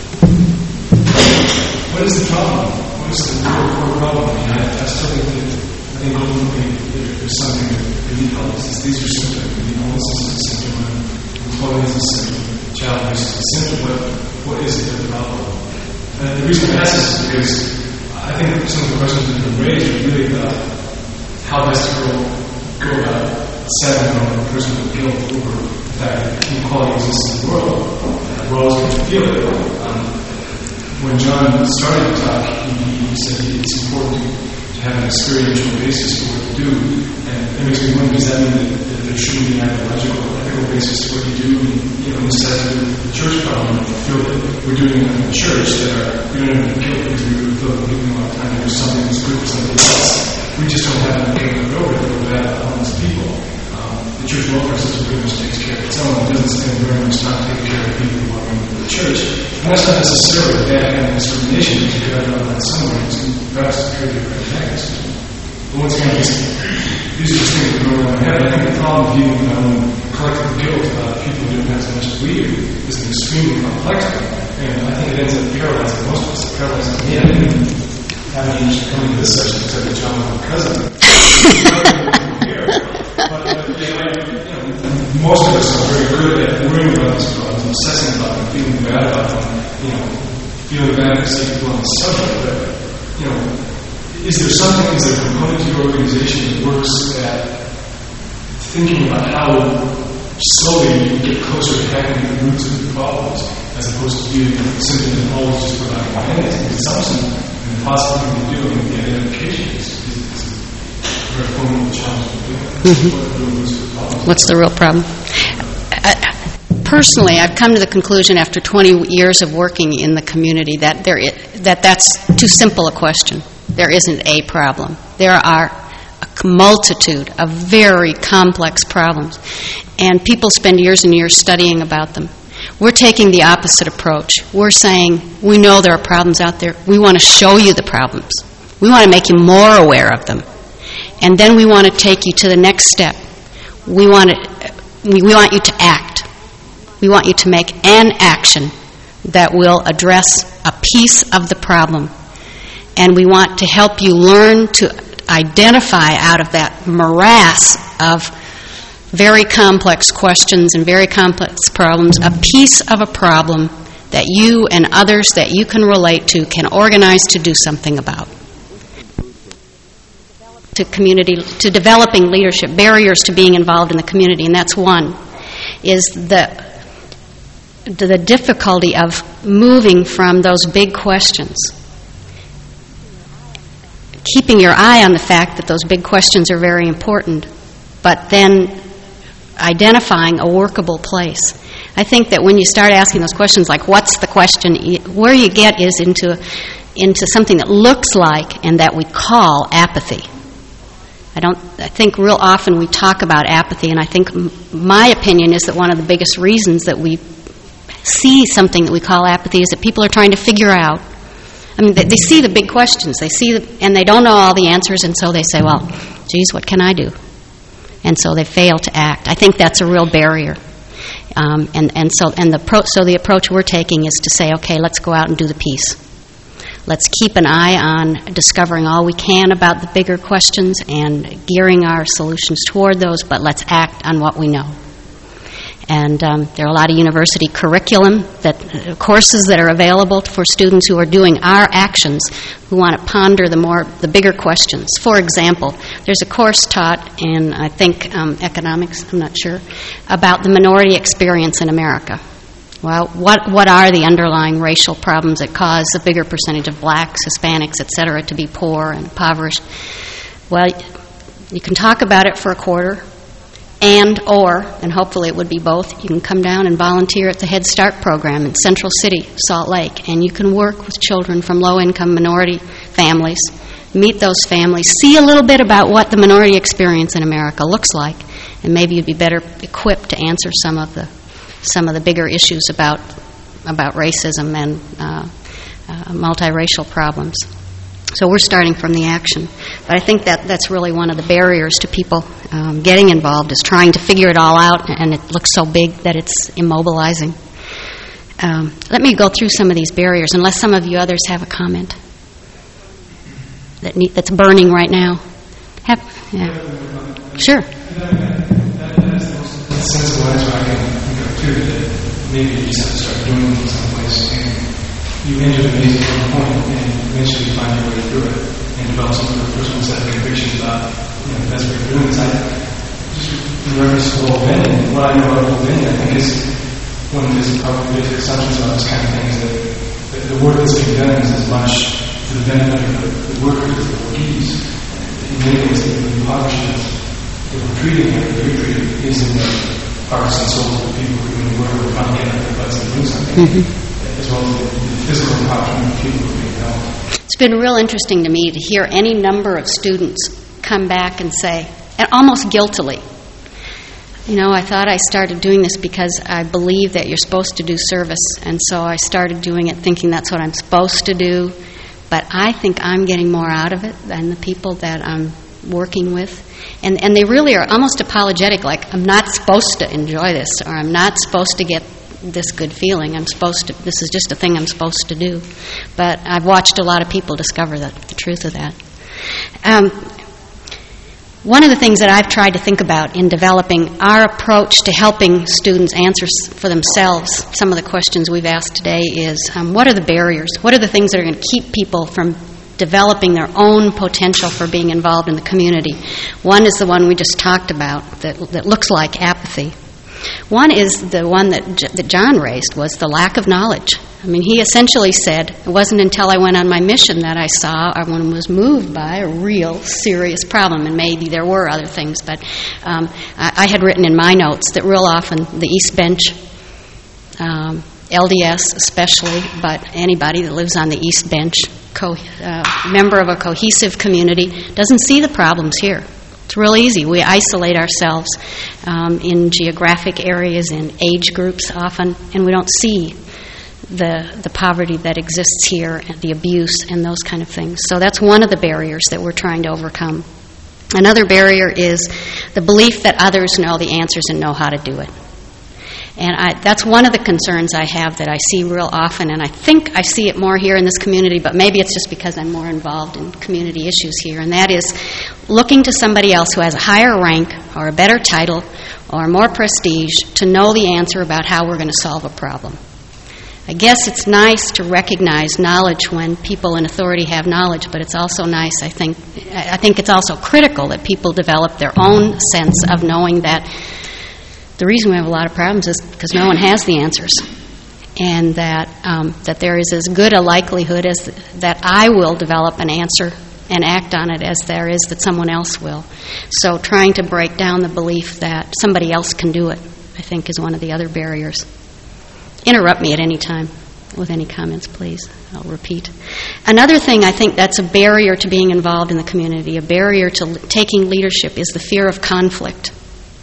What is the problem? What is the core problem? I mean, I, I still think that I think ultimately there's something that they need help, it's these are symptoms. We need homelessness is a symptom, employment is a symptom, child abuse is a symptom. What, what is it the problem? And the reason I ask this is because I think some of the questions that have been raised are really about how best to go, go about settling on a person with guilt over the fact that inequality exists in the world, and we're always going to feel it. Um, when John started to talk, he, he said it's important to have an experiential basis for what to do, and it makes me wonder, does that mean that, that there shouldn't be an ideological or ethical basis to what you do? And, you know, in the sense of the church problem, we feel that we're doing it in the church that are, we don't have to kill because we really feel that we're giving a lot of time to do something that's good for somebody else. We just don't have enough people to go with or bad homeless people. Um, the church welfare system pretty much takes care of its own. It doesn't spend very much time taking care of people who are going to the church. And that's not necessarily a bad kind of discrimination, because you could have done some ways, and perhaps it could be a great antagonist. But once again, these, these are just things that go around my head. I think the problem of dealing with my own collective guilt about people who don't have as much as we do is an extremely complex one. And I think it ends up paralyzing most of us. It paralyzes me. I didn't have any interest in coming to this session except that John was my cousin. But, uh, you know, most of us are very good at worrying about these problems, obsessing about them, feeling bad about them, you know, feeling bad to see people on the subject. But, you know, is there something, is there a component to your organization that works at thinking about how slowly you get closer to tackling the roots of the problems, as opposed to being simply and always just providing pennies? Because it's also an impossible thing to do, and the identification is, is, is a very formidable challenge to do. Mm-hmm. What's the real problem? Uh, personally, I've come to the conclusion after twenty years of working in the community that there is, that that's too simple a question. There isn't a problem. There are a multitude of very complex problems, and people spend years and years studying about them. We're taking the opposite approach. We're saying, we know there are problems out there. We want to show you the problems. We want to make you more aware of them. And then we want to take you to the next step. We want to, we want you to act. We want you to make an action that will address a piece of the problem. And we want to help you learn to identify out of that morass of very complex questions and very complex problems a piece of a problem that you and others that you can relate to can organize to do something about. To community, to developing leadership, barriers to being involved in the community, and that's one, is the the difficulty of moving from those big questions. Keeping your eye on the fact that those big questions are very important, but then identifying a workable place. I think that when you start asking those questions, like what's the question, where you get is into into something that looks like and that we call apathy. I don't. I think real often we talk about apathy, and I think m- my opinion is that one of the biggest reasons that we see something that we call apathy is that people are trying to figure out. I mean, they, they see the big questions, they see, the, and they don't know all the answers, and so they say, "Well, geez, what can I do?" And so they fail to act. I think that's a real barrier. Um, and and so and the pro, so the approach we're taking is to say, okay, let's go out and do the piece. Let's keep an eye on discovering all we can about the bigger questions and gearing our solutions toward those, but let's act on what we know. And um, there are a lot of university curriculum, that uh, courses that are available for students who are doing our actions, who want to ponder the more the bigger questions. For example, there's a course taught in, I think, um, economics, I'm not sure, about the minority experience in America. Well, what what are the underlying racial problems that cause a bigger percentage of blacks, Hispanics, et cetera, to be poor and impoverished? Well, you can talk about it for a quarter, and or, and hopefully it would be both, you can come down and volunteer at the Head Start program in Central City, Salt Lake, and you can work with children from low-income minority families, meet those families, see a little bit about what the minority experience in America looks like, and maybe you'd be better equipped to answer some of the some of the bigger issues about about racism and uh, uh, multiracial problems. So we're starting from the action. But I think that that's really one of the barriers to people um, getting involved, is trying to figure it all out, and it looks so big that it's immobilizing. Um, let me go through some of these barriers, unless some of you others have a comment that need, that's burning right now. Have, yeah. Sure. That, that, that is the most sensible answer I can think of, too, that maybe you just have to start doing it someplace, and you enter the maze at one point, and eventually you find your way through it, and develop some sort of personal set of convictions about, you know, the best way of doing this. I, just in reference to Lowell Bendon, what I know about Lowell Bendon, I think is one of his probably basic assumptions about this kind of thing is that, that the work that's being done is as much to the benefit of the, the workers as the workees. In many ways, the impoverishment that we're treating here, that we're treating, is in the hearts and souls of the people who are doing the work who are trying to get out of their butts and doing something, mm-hmm. as well as the, the physical impoverishment of the people who are being helped. It's been real interesting to me to hear any number of students come back and say, and almost guiltily, you know, I thought I started doing this because I believe that you're supposed to do service, and so I started doing it thinking that's what I'm supposed to do, but I think I'm getting more out of it than the people that I'm working with. And and they really are almost apologetic, like, I'm not supposed to enjoy this, or I'm not supposed to get this good feeling. I'm supposed to, this is just a thing I'm supposed to do. But I've watched a lot of people discover that, the truth of that. Um, One of the things that I've tried to think about in developing our approach to helping students answer for themselves some of the questions we've asked today is, um, what are the barriers? What are the things that are going to keep people from developing their own potential for being involved in the community? One is the one we just talked about that, that looks like apathy. One is the one that, that John raised, was the lack of knowledge. I mean, he essentially said, it wasn't until I went on my mission that I saw or when I was moved by a real serious problem, and maybe there were other things, but um, I, I had written in my notes that real often the East Bench, um, L D S especially, but anybody that lives on the East Bench, co- uh, member of a cohesive community, doesn't see the problems here. It's real easy. We isolate ourselves um, in geographic areas, in age groups often, and we don't see the the poverty that exists here, and the abuse, and those kind of things. So that's one of the barriers that we're trying to overcome. Another barrier is the belief that others know the answers and know how to do it. And I, that's one of the concerns I have that I see real often, and I think I see it more here in this community, but maybe it's just because I'm more involved in community issues here, and that is looking to somebody else who has a higher rank or a better title or more prestige to know the answer about how we're going to solve a problem. I guess it's nice to recognize knowledge when people in authority have knowledge, but it's also nice, I think, I think it's also critical that people develop their own sense of knowing that the reason we have a lot of problems is because no one has the answers, and that um, that there is as good a likelihood as th- that I will develop an answer and act on it as there is that someone else will. So trying to break down the belief that somebody else can do it, I think, is one of the other barriers. Interrupt me at any time with any comments, please. I'll repeat. Another thing I think that's a barrier to being involved in the community, a barrier to l- taking leadership, is the fear of conflict.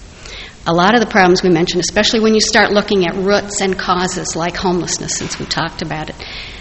A lot of the problems we mentioned, especially when you start looking at roots and causes like homelessness, since we talked about it,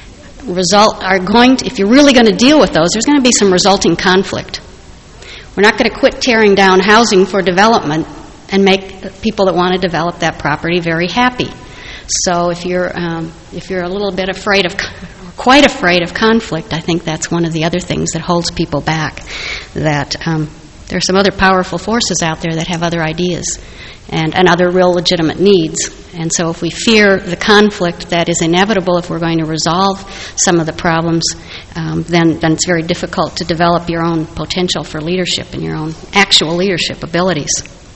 result are going to, if you're really going to deal with those, there's going to be some resulting conflict. We're not going to quit tearing down housing for development and make people that want to develop that property very happy. So if you're um, if you're a little bit afraid of, quite afraid of conflict, I think that's one of the other things that holds people back. That um, there are some other powerful forces out there that have other ideas and, and other real legitimate needs. And so if we fear the conflict that is inevitable if we're going to resolve some of the problems, um, then, then it's very difficult to develop your own potential for leadership and your own actual leadership abilities.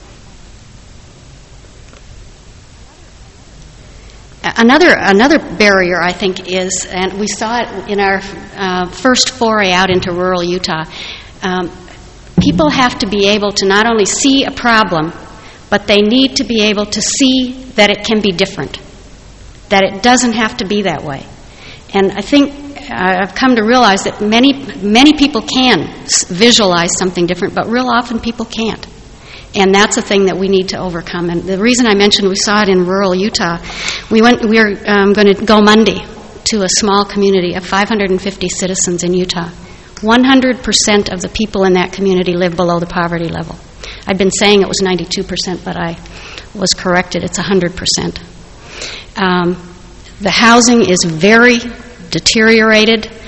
Another another barrier, I think, is, and we saw it in our uh, first foray out into rural Utah, um, people have to be able to not only see a problem, but they need to be able to see that it can be different, that it doesn't have to be that way. And I think uh, I've come to realize that many, many people can visualize something different, but real often people can't. And that's a thing that we need to overcome. And the reason I mentioned we saw it in rural Utah, we went. We were um, going to go Monday to a small community of five hundred fifty citizens in Utah. one hundred percent of the people in that community live below the poverty level. I'd been saying it was ninety-two percent, but I was corrected. It's one hundred percent. Um, the housing is very deteriorated.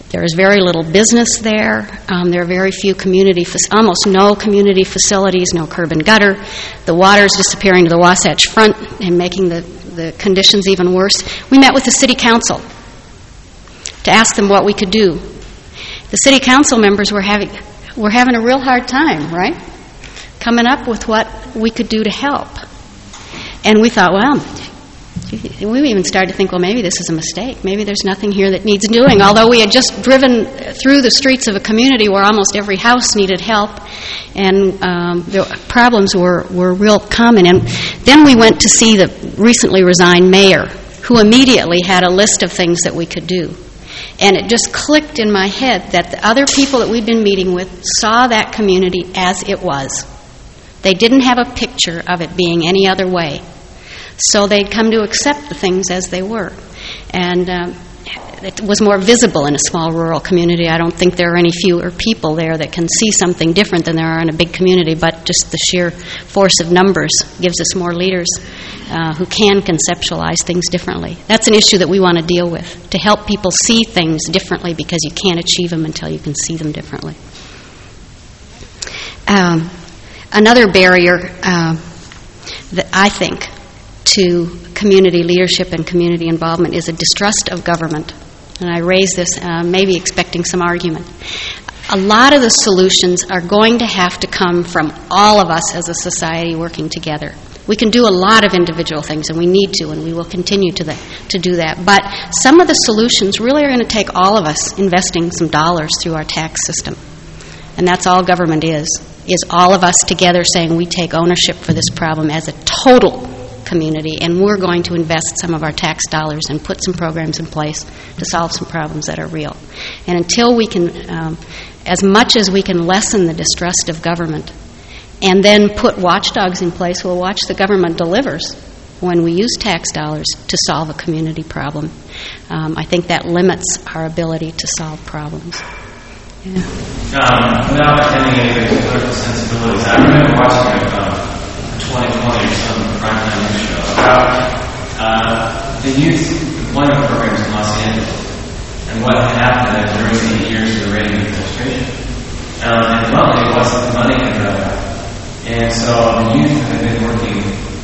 There is very little business there. Um, there are very few community, almost no community facilities, no curb and gutter. The water is disappearing to the Wasatch Front and making the, the conditions even worse. We met with the city council to ask them what we could do. The city council members were having, were having a real hard time, right? Coming up with what we could do to help. And we thought, well, we even started to think, well, maybe this is a mistake. Maybe there's nothing here that needs doing. Although we had just driven through the streets of a community where almost every house needed help, and um, the problems were, were real common. And then we went to see the recently resigned mayor, who immediately had a list of things that we could do. And it just clicked in my head that the other people that we'd been meeting with saw that community as it was. They didn't have a picture of it being any other way. So they'd come to accept the things as they were. And um, it was more visible in a small rural community. I don't think there are any fewer people there that can see something different than there are in a big community, but just the sheer force of numbers gives us more leaders uh, who can conceptualize things differently. That's an issue that we want to deal with, to help people see things differently, because you can't achieve them until you can see them differently. Um, another barrier uh, that I think to community leadership and community involvement is a distrust of government. And I raise this uh, maybe expecting some argument. A lot of the solutions are going to have to come from all of us as a society working together. We can do a lot of individual things, and we need to, and we will continue to, the, to do that. But some of the solutions really are going to take all of us investing some dollars through our tax system. And that's all government is, is all of us together saying we take ownership for this problem as a total community, and we're going to invest some of our tax dollars and put some programs in place to solve some problems that are real. And until we can, um, as much as we can lessen the distrust of government and then put watchdogs in place, we'll watch the government delivers when we use tax dollars to solve a community problem. Um, I think that limits our ability to solve problems. Yeah. Um, without pretending any political sensibilities, I remember watching a um, twenty twenty or some primetime news show about uh, the youth employment programs in Los Angeles and what had happened during the years of the Reagan administration. Um, and bluntly, it wasn't the money had run out. And so the youth had been working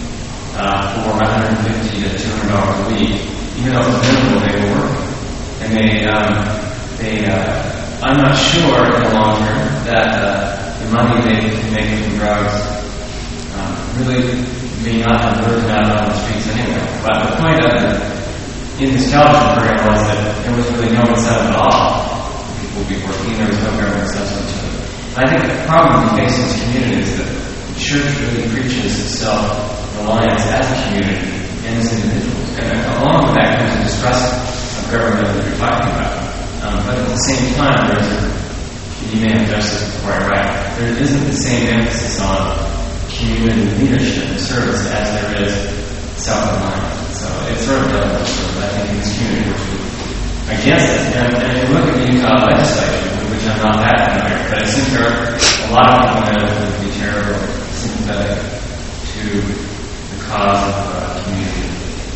uh, for one hundred fifty to two hundred dollars a week, even though it was minimal, they were working. And they, um, they uh, I'm not sure in the long term that uh, the money they can make from drugs um, really may not have burdened out on the streets anyway. But the point of it in this television program was that there was really no incentive at all. People would be working, there was no government incentive to it. I think the problem we face in this community is that the church really preaches self-reliance as a community and as individuals. And along with that comes a distrust of government that you're talking about. Um, but at the same time, there's a, you may have addressed this before I write, there isn't the same emphasis on community leadership and service as there is self-reliance. So it's sort of double sort I think, in this community, which is against it. And, and if you look at the Utah legislature, which I'm not that familiar, but it seems there are a lot of people that would be terribly sympathetic to the cause of uh, community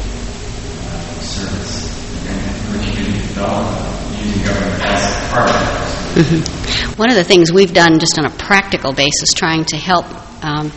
uh, service and community development, using government as a part of it. Mm-hmm. One of the things we've done just on a practical basis, trying to help um,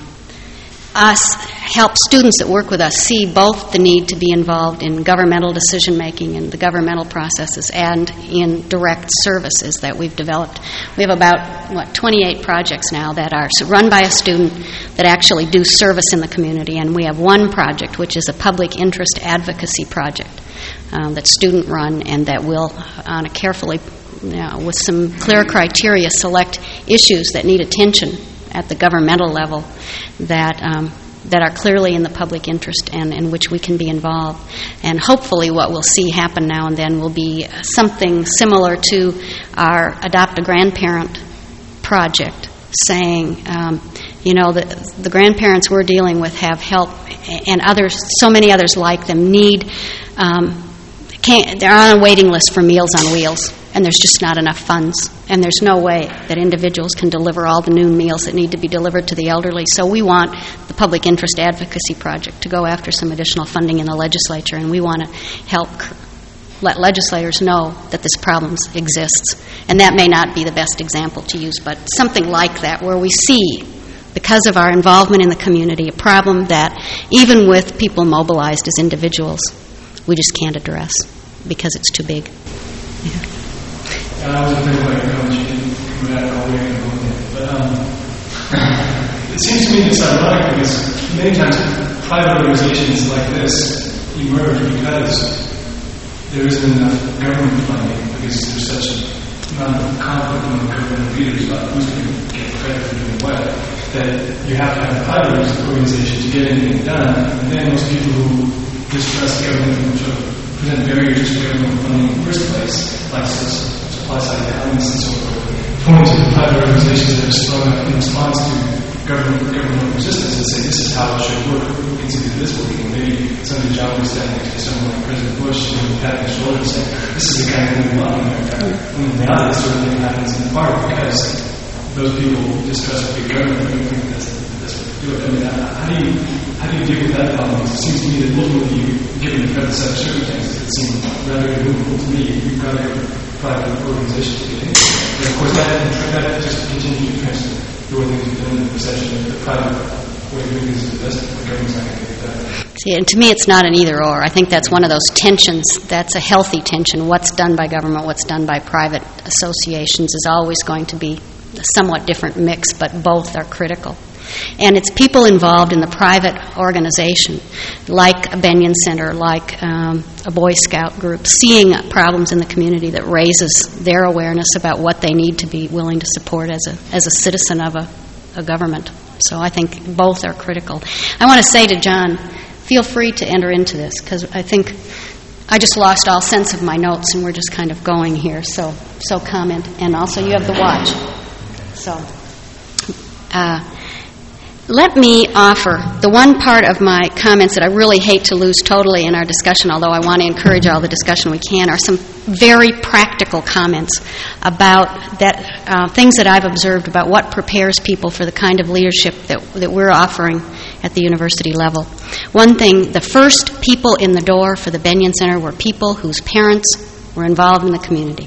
us, help students that work with us see both the need to be involved in governmental decision-making and the governmental processes and in direct services that we've developed. We have about, what, twenty-eight projects now that are run by a student that actually do service in the community, and we have one project which is a public interest advocacy project um, that's student-run and that will, on a carefully, you know, with some clear criteria, select issues that need attention at the governmental level that um, that are clearly in the public interest and in which we can be involved. And hopefully what we'll see happen now and then will be something similar to our Adopt a Grandparent project, saying, um, you know, the, the grandparents we're dealing with have help, and others, so many others like them, need, um, can't, they're on a waiting list for Meals on Wheels. And there's just not enough funds. And there's no way that individuals can deliver all the noon meals that need to be delivered to the elderly. So we want the Public Interest Advocacy Project to go after some additional funding in the legislature, and we want to help let legislators know that this problem exists. And that may not be the best example to use, but something like that, where we see, because of our involvement in the community, a problem that even with people mobilized as individuals, we just can't address because it's too big. Yeah. I was afraid about your comment, you didn't come back all the way and but um, it seems to me it's ironic because many times private organizations like this emerge because there isn't enough government funding, because there's such a amount of conflict among government leaders about who's going to get credit for doing what, that you have to have a private organization to get anything done, and then most people who distrust government, which present barriers to government funding in the first place, like supply-side economics and so forth, point to the private organizations that are sprung up in response to government government resistance and say, this is how it should work, we can see this working, and maybe somebody's job is standing next to someone like President Bush and patting his shoulder and saying, this is the guy who we love in America. When in reality, this sort of thing happens in part because those people distrust big government and think that's the best way to do it. I mean, how do you how do you deal with that problem? It seems to me that ultimately, you, given the present set of circumstances, it seems rather immovable to me. You've got to have a private organization to get in. And of course, that, that just continues to transfer your things within the perception that the private way of doing things is the best, the government's not going to get that. See, and to me, it's not an either-or. I think that's one of those tensions. That's a healthy tension. What's done by government, what's done by private associations is always going to be a somewhat different mix, but both are critical. And it's people involved in the private organization, like a Benyon Center, like um, a Boy Scout group, seeing problems in the community that raises their awareness about what they need to be willing to support as a as a citizen of a, a government. So I think both are critical. I want to say to John, feel free to enter into this, because I think I just lost all sense of my notes, and we're just kind of going here. So, so comment. And also you have the watch. So... Uh, Let me offer the one part of my comments that I really hate to lose totally in our discussion, although I want to encourage all the discussion we can, are some very practical comments about that uh, things that I've observed about what prepares people for the kind of leadership that, that we're offering at the university level. One thing, the first people in the door for the Benyon Center were people whose parents were involved in the community,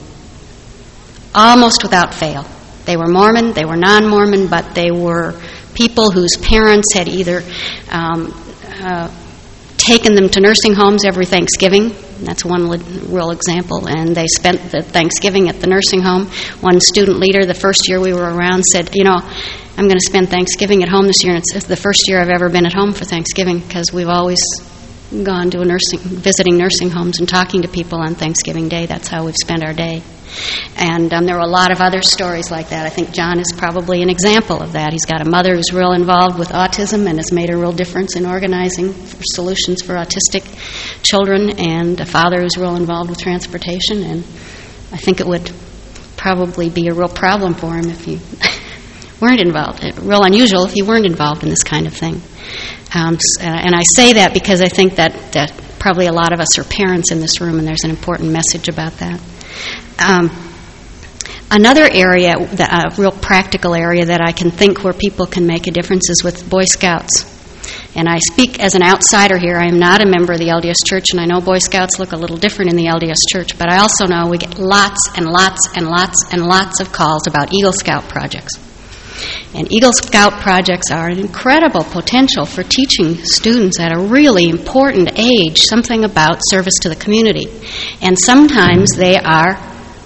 almost without fail. They were Mormon, they were non-Mormon, but they were people whose parents had either um, uh, taken them to nursing homes every Thanksgiving. That's one real example. And they spent the Thanksgiving at the nursing home. One student leader, the first year we were around, said, you know, I'm going to spend Thanksgiving at home this year. And it's the first year I've ever been at home for Thanksgiving, because we've always gone to a nursing, visiting nursing homes and talking to people on Thanksgiving Day. That's how we've spent our day. And um, there were a lot of other stories like that. I think John is probably an example of that. He's got a mother who's real involved with autism and has made a real difference in organizing for solutions for autistic children, and a father who's real involved with transportation. And I think it would probably be a real problem for him if you weren't involved. Real unusual if you weren't involved in this kind of thing. Um, and I say that because I think that, that probably a lot of us are parents in this room, and there's an important message about that. Um, another area, a uh, real practical area that I can think where people can make a difference is with Boy Scouts. And I speak as an outsider here. I am not a member of the L D S Church, and I know Boy Scouts look a little different in the L D S Church, but I also know we get lots and lots and lots and lots of calls about Eagle Scout projects. And Eagle Scout projects are an incredible potential for teaching students at a really important age something about service to the community. And sometimes they are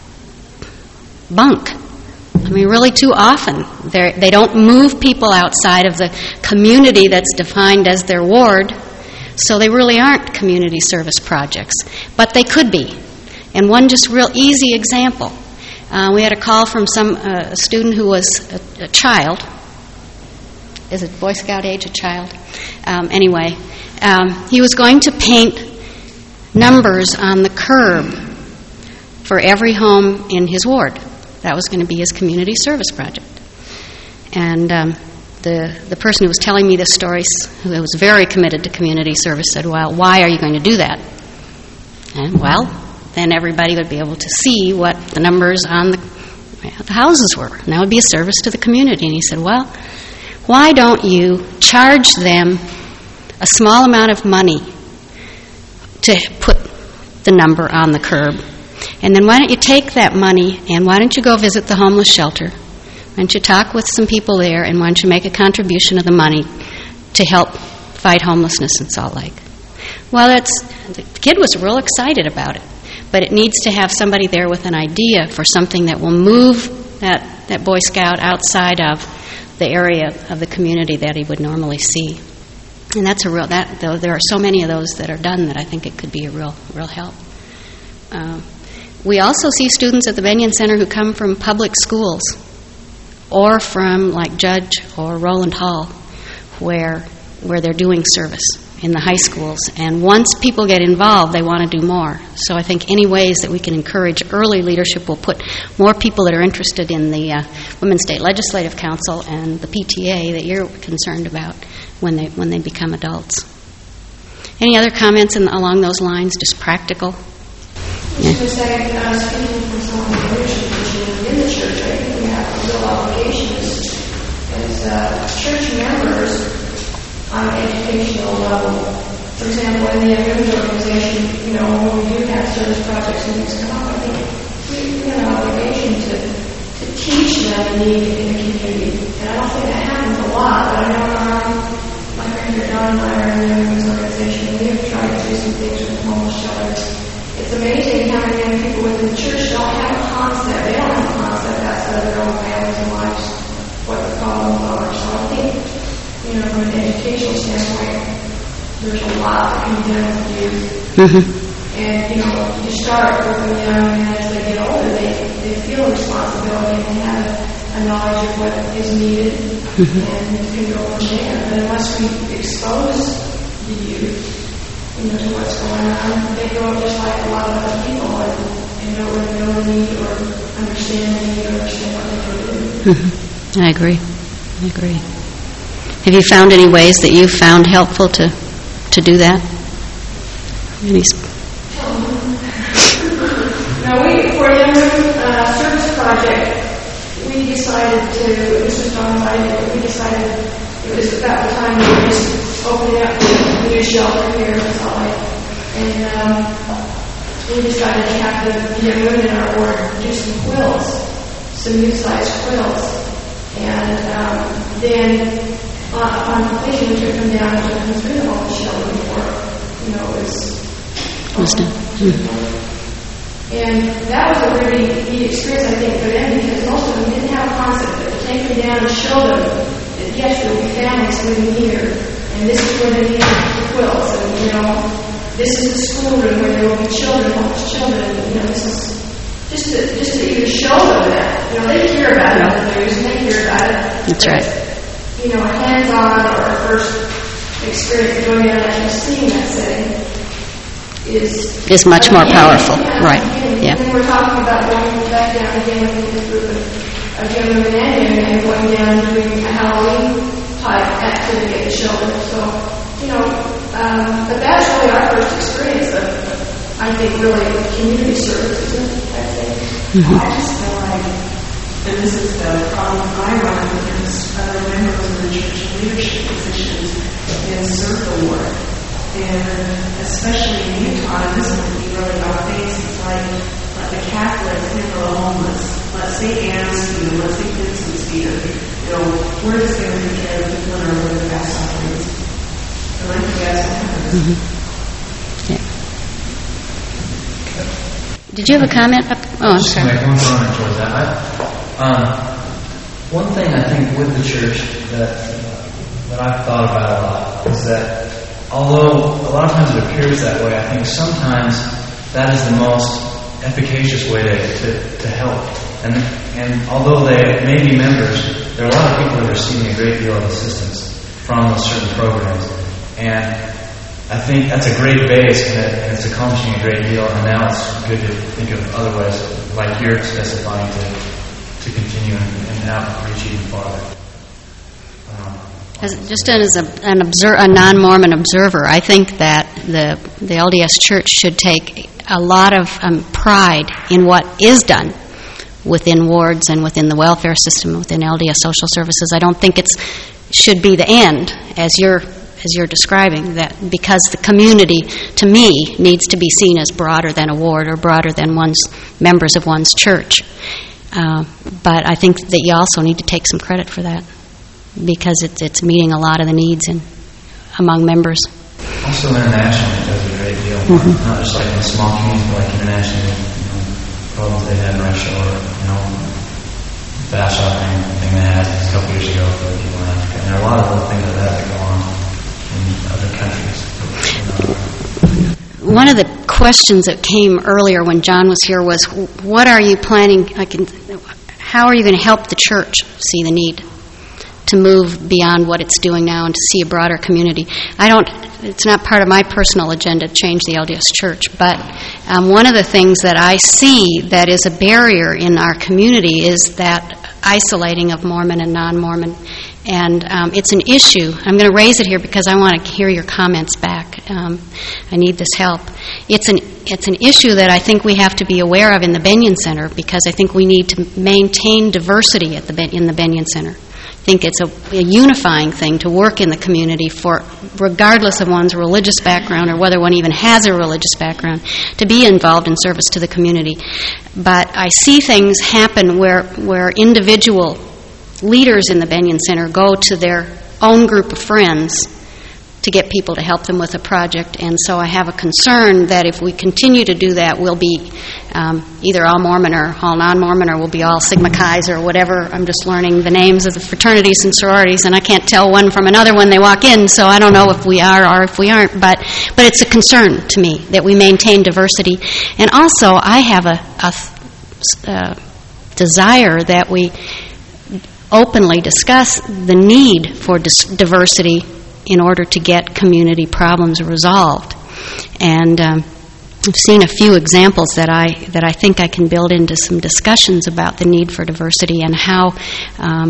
bunk. I mean, really too often. They're, they don't move people outside of the community that's defined as their ward, so they really aren't community service projects. But they could be. And one just real easy example. Uh, we had a call from some uh, student who was a, a child. Is it Boy Scout age, a child? Um, anyway, um, he was going to paint numbers on the curb for every home in his ward. That was going to be his community service project. And um, the the person who was telling me this story, who was very committed to community service, said, well, why are you going to do that? And, well, then everybody would be able to see what the numbers on the, the houses were. And that would be a service to the community. And he said, well, why don't you charge them a small amount of money to put the number on the curb. And then why don't you take that money and why don't you go visit the homeless shelter? Why don't you talk with some people there, and why don't you make a contribution of the money to help fight homelessness in Salt Lake? Well, that's, the kid was real excited about it, but it needs to have somebody there with an idea for something that will move that, that Boy Scout outside of the area of the community that he would normally see. And that's a real, that, though there are so many of those that are done that I think it could be a real, real help. Uh, we also see students at the Benyon Center who come from public schools or from like Judge or Roland Hall, where where they're doing service in the high schools. And once people get involved, they want to do more. So I think any ways that we can encourage early leadership will put more people that are interested in the uh, Women's State Legislative Council and the P T A that you're concerned about when they when they become adults. Any other comments in, along those lines, just practical? Yeah. Just to say, uh, speaking from someone in leadership position in the church, I think we have a real obligation as, as uh, church members on an educational level. For example, in the women's organization, you know, when we do have service projects and things come up, I think we, we have an obligation to, to teach them the need in the community. And I don't think that happens a lot, but I know um, my friend here, Don and I, are in the women's organization, and we have tried to do some things with homeless shelters. It's amazing how many young people within the church don't have a concept. They don't have a concept outside of their own families and lives what the problems are. So I think, you know, from an educational standpoint, there's a lot that can be done with youth. Mm-hmm. And, you know, you start with them young, and as they get older, they, they feel responsibility and they have a, a knowledge of what is needed, mm-hmm. and it can go from there. But unless we expose the youth, you know, to what's going on, they grow up just like a lot of other people and, and don't really know the need or understand the need or understand what they can do. Mm-hmm. I agree. I agree. Have you found any ways that you've found helpful to, to do that? Any sp- now, we, for a young uh, service project, we decided to, this was John and I, we decided it was about the time we were just opening up the new shelter here in Salt Lake. And um, we decided to have the, the young women in our ward do some quilts, some youth-sized quilts. And um, then uh, upon completion, we took them down and took them through the homeless shelter before, you know, it was... was done. Mm-hmm. And that was a really neat experience, I think, for them, because most of them didn't have a concept, but to take them down and show them that, yes, there will be families living here, and this is where they need the quilts, and, you know, this is the schoolroom where there will be children, homeless children, and, you know, this is just to, just to even show them that. You know, they hear about it on the news, and they hear about it. That's right. You know, hands-on or a first experience of going down and actually seeing that setting is... is much more powerful. Yeah, right. Yeah. And then we're talking about going back down again with a group of, of young women and young men going down and doing a Halloween-type activity at the shelter. So, you know, um, but that's really our first experience of, I think, really community service, isn't it? I think. Mm-hmm. I just feel like, and this is the problem I run with other members of the church leadership positions, is circle work. And especially in Utah, and this would be really about basics, like let the Catholics handle the homeless. Let Saint Anne's feed them, let Saint Vincent's feed them. You know, we're just going to take care of the people that are really the best offerings. And I think that's what happens. Mm-hmm. Yeah. Did you have a comment? Up? Oh, I'm Just sorry. make one comment towards that. I, um, one thing I think with the church that that I've thought about a lot is that although a lot of times it appears that way, I think sometimes that is the most efficacious way to, to, to help. And and although they may be members, there are a lot of people that are receiving a great deal of assistance from those certain programs. And I think that's a great base, and, it, and it's accomplishing a great deal. And now it's good to think of other ways, like you're specifying, to to continue and, and outreach even farther. Um, As, just as a, an observer, a non-Mormon observer, I think that the the L D S Church should take a lot of um, pride in what is done within wards and within the welfare system, within L D S Social Services. I don't think it's should be the end, as you're as you're describing, that because the community, to me, needs to be seen as broader than a ward or broader than one's members of one's church. Uh, but I think that you also need to take some credit for that, because it's, it's meeting a lot of the needs in, among members. Also internationally, it does a great deal more. Mm-hmm. Not just like in small communities, but like internationally, you know, problems they had in Russia, or, you know, bash offering thing they had a couple years ago for the people in Africa. And there are a lot of other things like that that go on in other countries. You know. One of the questions that came earlier when John was here was, what are you planning, like, how are you going to help the church see the need to move beyond what it's doing now and to see a broader community? I don't, it's not part of my personal agenda to change the L D S Church, but um, one of the things that I see that is a barrier in our community is that isolating of Mormon and non-Mormon. And um, it's an issue. I'm going to raise it here because I want to hear your comments back. Um, I need this help. It's an it's an issue that I think we have to be aware of in the Benyon Center, because I think we need to maintain diversity at the in the Benyon Center. I think it's a, a unifying thing to work in the community for, regardless of one's religious background or whether one even has a religious background, to be involved in service to the community. But I see things happen where where individual leaders in the Benyon Center go to their own group of friends to get people to help them with a project, and so I have a concern that if we continue to do that, we'll be um, either all Mormon or all non-Mormon, or we'll be all Sigma Chi's or whatever. I'm just learning the names of the fraternities and sororities, and I can't tell one from another when they walk in, so I don't know if we are or if we aren't, but but it's a concern to me that we maintain diversity. And also, I have a, a, a desire that we openly discuss the need for dis- diversity in order to get community problems resolved. And um, I've seen a few examples that I that I think I can build into some discussions about the need for diversity and how um,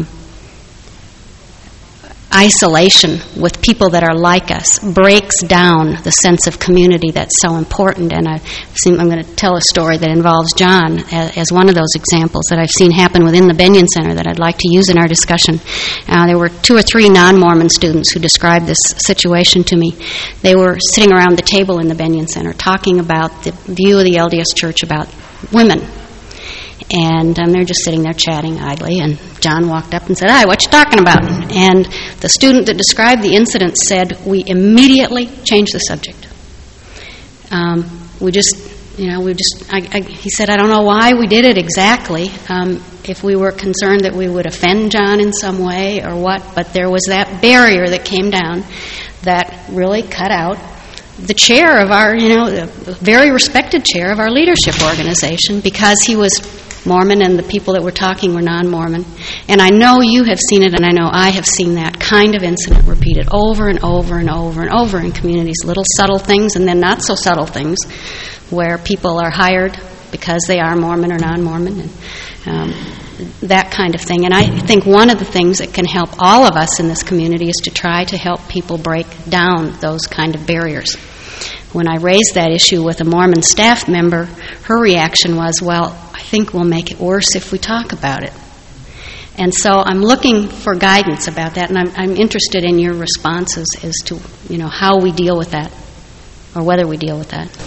isolation with people that are like us breaks down the sense of community that's so important. And I've seen, I'm going to tell a story that involves John as, as one of those examples that I've seen happen within the Benyon Center that I'd like to use in our discussion. Uh, there were two or three non-Mormon students who described this situation to me. They were sitting around the table in the Benyon Center talking about the view of the L D S Church about women. And um, they're just sitting there chatting idly, and John walked up and said, "Hi, what you talking about?" And the student that described the incident said, "We immediately changed the subject. Um, we just, you know, we just," I, I, he said, "I don't know why we did it exactly, um, if we were concerned that we would offend John in some way or what, but there was that barrier that came down that really cut out the chair of our, you know, the very respected chair of our leadership organization, because he was Mormon and the people that were talking were non-Mormon." And I know you have seen it, and I know I have seen that kind of incident repeated over and over and over and over in communities, little subtle things and then not so subtle things where people are hired because they are Mormon or non-Mormon, and um, that kind of thing. And I think one of the things that can help all of us in this community is to try to help people break down those kind of barriers. When I raised that issue with a Mormon staff member, her reaction was, "Well, I think we'll make it worse if we talk about it." And so I'm looking for guidance about that, and I'm, I'm interested in your responses as to, you know, how we deal with that, or whether we deal with that.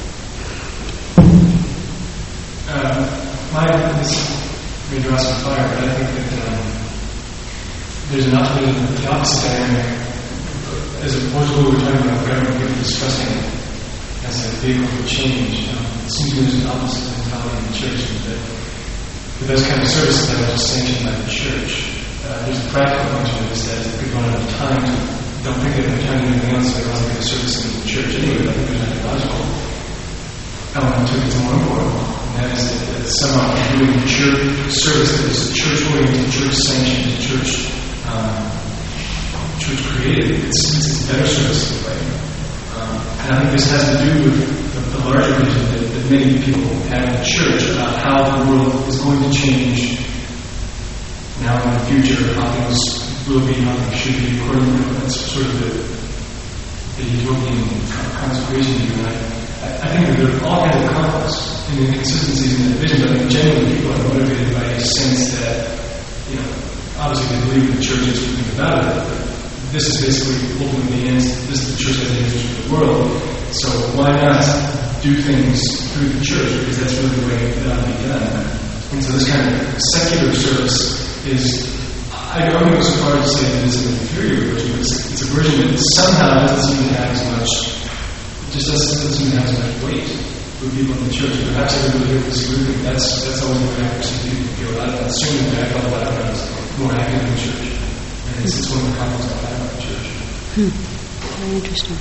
Uh, my, this may draw some fire, but I think that um, there's an opposite, the opposite dynamic, as opposed to what we were talking about government people discussing as a vehicle for change. Um, it seems to me there's an opposite mentality in the church, that for those kind of services that are just sanctioned by the church, uh, there's a practical function of this that if people don't have time to, don't think they have time to do anything else, they don't have a service in the church anyway. I think there's an ideological element to it that's more important, and that is that, that somehow doing church service that is church-oriented, church-sanctioned, church um, church created, it's, it's a better service in a way. Um, and I think this has to do with the, the larger vision that, that many people have in the church about how the world is going to change now in the future, how things will be, how things should be, according to that's sort of the, the utopian consecration view. And I, I think that there are all kinds of conflicts and inconsistencies in that vision, but I think generally people are motivated by a sense that, you know, obviously they believe the church is something about it, but this is basically ultimately the ends, this is the church that is the world. So why not do things through the church? Because that's really the way that ought to be done. And so this kind of secular service is, I don't go so far as to say that it's an inferior version, but it's, it's a version that somehow doesn't seem to have as much, just doesn't, doesn't seem to have as much weight with people in the church. Perhaps everybody here disagree with me. That's, that's always the way I perceive people feel. I don't assume that I felt that when I was more active in the church. And it's, it's one of the compliments I've had about the church. Hmm. Very interesting.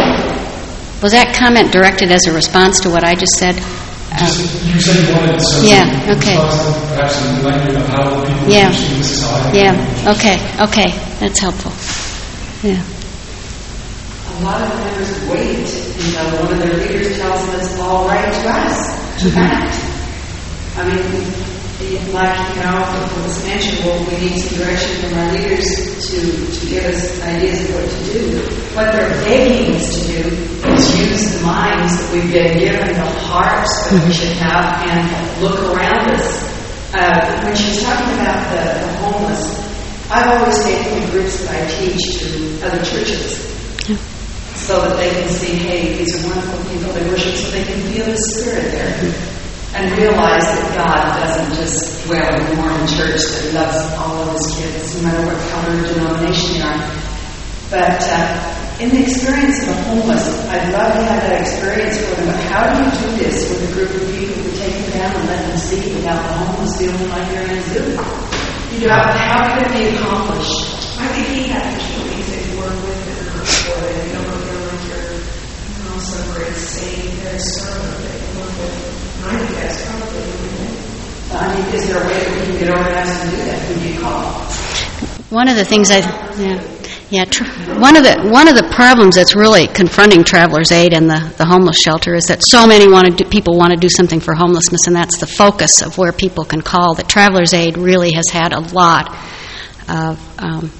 Was that comment directed as a response to what I just said? Just, you said you wanted some yeah, okay. perhaps some language of how people yeah. understand this is how I Yeah, okay, okay. That's helpful. Yeah. A lot of members wait until one of their leaders tells them it's all right to us, to mm-hmm. act. I mean, like, you know, it was mentioned, well, we need some direction from our leaders to, to give us ideas of what to do. What they're begging us to do is use the minds that we've been given, the hearts that we should have, and look around us. Uh, when she was talking about the, the homeless, I've always taken the groups that I teach to other churches yeah. so that they can see, hey, these are wonderful people they worship, so they can feel the Spirit there. Mm-hmm. And realize that God doesn't just dwell in the Mormon church, that He loves all of His kids, no matter what color or denomination they are. But uh, in the experience of the homeless, I'd love to have that experience for them. But how do you do this with a group of people who take them down and let them see without the homeless feeling like they're in a zoo? You know, how could it be accomplished? I think he had the choice to work with the group for it. You don't feel like you're, you know, somewhere saying they're servant. They can work with. I think that's probably the I mean, is there a way that we can get organized and do that? Who do you call? One of the things I, yeah, yeah, tr- one of the one of the problems that's really confronting Travelers Aid and the, the homeless shelter is that so many want to do, people want to do something for homelessness, and that's the focus of where people can call. That Travelers Aid really has had a lot of. Um,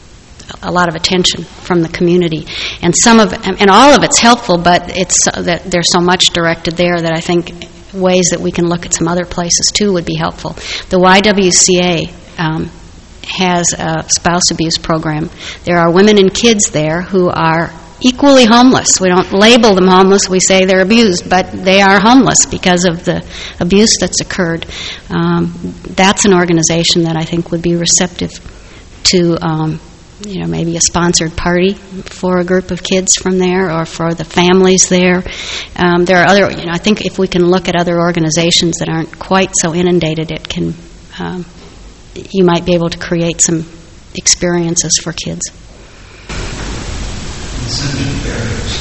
a lot of attention from the community, and some of and all of it's helpful, but it's uh, that there's so much directed there that I think ways that we can look at some other places too would be helpful. The Y W C A um, has a spouse abuse program. There are women and kids there who are equally homeless. We don't label them homeless, we say they're abused, but they are homeless because of the abuse that's occurred. Um, that's an organization that I think would be receptive to um, you know, maybe a sponsored party for a group of kids from there or for the families there. Um, there are other, you know, I think if we can look at other organizations that aren't quite so inundated, it can, um, you might be able to create some experiences for kids. Essential barriers.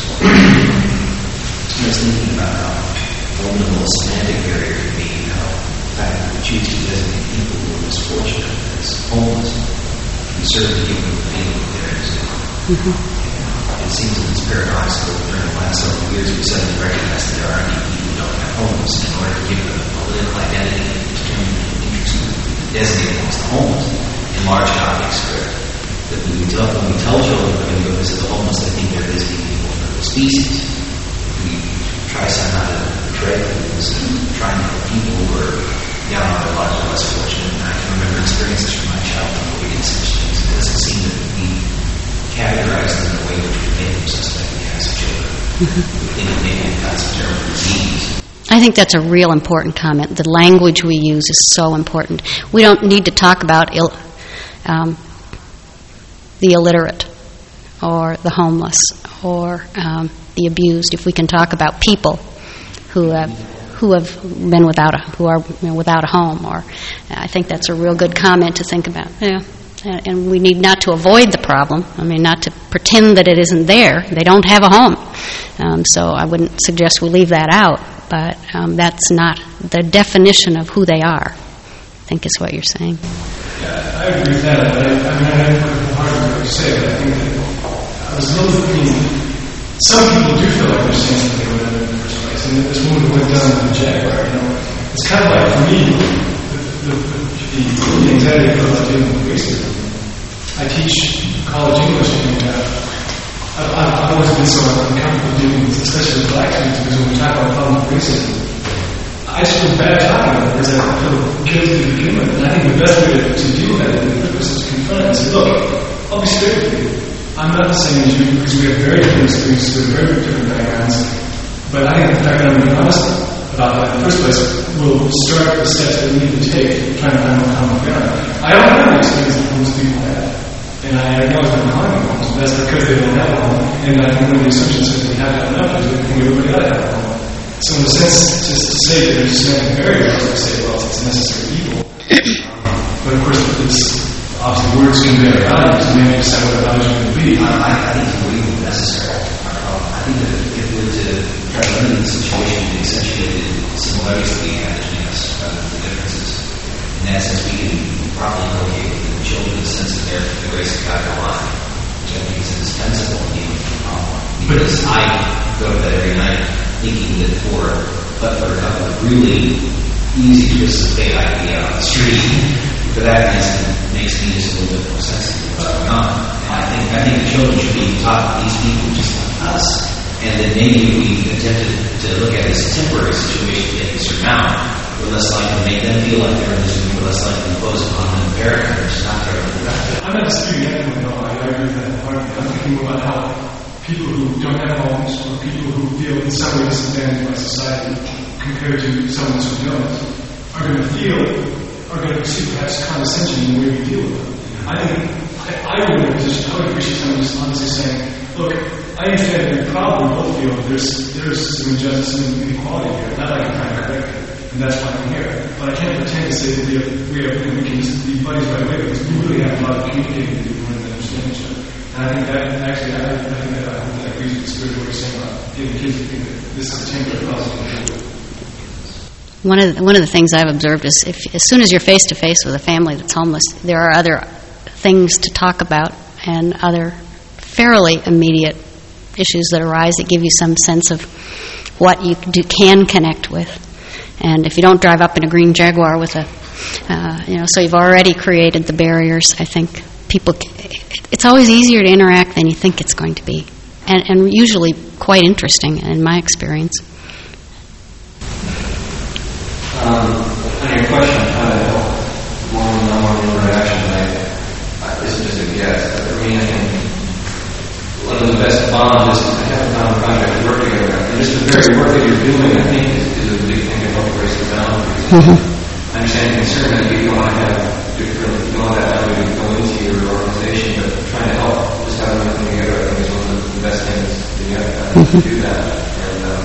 I was thinking about how one of the most semantic barrier can be how the fact that we choose to designate people who are misfortunate as homeless. Serve the human being there as well. Mm-hmm. It seems that it's paradoxical. During the last several years, we suddenly recognize that there are many people who don't have homes. In order to give them a political identity and determine interest in designating them as the homeless, in large copy script, that we tell, when we tell children we're going to go visit the homeless, they think they're visiting people from the species. We try somehow to portray them as trying to help people who are down on their lives or less fortunate. And I can remember experiences from my childhood where we did such things. It doesn't seem that we categorize them in the way which we make them suspect as children. We think that maybe they've got some terrible disease. I think that's a real important comment. The language we use is so important. We don't need to talk about Ill, um, the illiterate or the homeless or um, the abused. If we can talk about people who have who have been without a who are you know, without a home, or I think that's a real good comment to think about. Yeah. And we need not to avoid the problem. I mean, not to pretend that it isn't there. They don't have a home. Um, so I wouldn't suggest we leave that out, but um, that's not the definition of who they are, I think is what you're saying. Yeah, I agree with that, but I, I mean, I have a hard to really say, but I think that I was a little thinking, some people do feel like they're saying something about it in the first place, and this woman who went down to the Jaguar, you know, it's kind of like, for me, the, the, the, the anxiety I feel about dealing with racism. I teach college English, and uh, I've, I've always been so uncomfortable dealing with, especially with black students, because when we talk about problem with racism, I just feel bad talking about it, because I feel guilty to begin with. And I think the best way to, to deal with that is to confront it and say, look, I'll be straight with you. I'm not the same as you because we have very different experiences, we have very different backgrounds. But I think the fact that I'm being honest about that in the first place will start the steps that we need to take trying to find a common ground. I don't have the experience that most people have. And I acknowledge that I'm harming homes, but that's because they don't have a home. And I think one of the assumptions is we have to have enough is we think everybody ought to have a home. So in a sense, just to say that there's semantic barriers to say, well, it's a necessary evil. But of course, it's obviously words can vary values, and maybe decide what the values are going to be. I, I, I think it's really necessary. Um, I think that if we were to try to limit the situation to accentuate the similarities that we have between us rather than the differences, in that sense, we can properly locate the children in the sense that they're the grace of God in our life, which I think is indispensable in um, because I go to bed every night thinking that for, but for a couple of really easy twists of fate I can be out on the street, for that reason makes me just a little bit more sensitive to what's going on. And I think I think the children should be taught that these people just like us, and that maybe if we attempted to look at this temporary situation they can surmount, we're less likely to make them feel like they're in this room, we're less likely to impose upon them a barrier which is not fair to them. I'm not disputing anything, no, I agree with that part. I'm thinking about how people who don't have homes, or people who feel in some way disadvantaged by society compared to someone who does, are going to feel, are going to see perhaps condescension in the way we deal with them. I think, I, I would be in a position, I would appreciate someone just honestly saying, look, I understand that we probably both feel there's, there's some injustice and inequality here, not like I'm trying to correct it, and that's why I'm here. But I can't pretend to say that we, have, we, have, we can just be buddies right away, because we really have a lot of communicating to do and understand each other. And I think that, actually, I, I think that I hope that agrees with the spirit of what you're saying about giving kids to think that this is a temporary process to deal with. One of the, one of the things I've observed is if, as soon as you're face to face with a family that's homeless, there are other things to talk about and other fairly immediate issues that arise that give you some sense of what you do, can connect with. And if you don't drive up in a green Jaguar with a, uh, you know, so you've already created the barriers. I think people, it's always easier to interact than you think it's going to be, and, and usually quite interesting in my experience. Um, on your question, how to help one-on-one interaction, I, I, this is just a guess, but for me, I think one of the best bonds is to have a common project to work together. And just the very work that you're doing, I think, is, is a big thing to help raise the boundaries. Mm-hmm. I understand the concern that you don't want to have different, you don't want that boundary to go into your organization, but trying to help just have them come together, I think, is one of the best things that you have to, mm-hmm. to do that. And, um,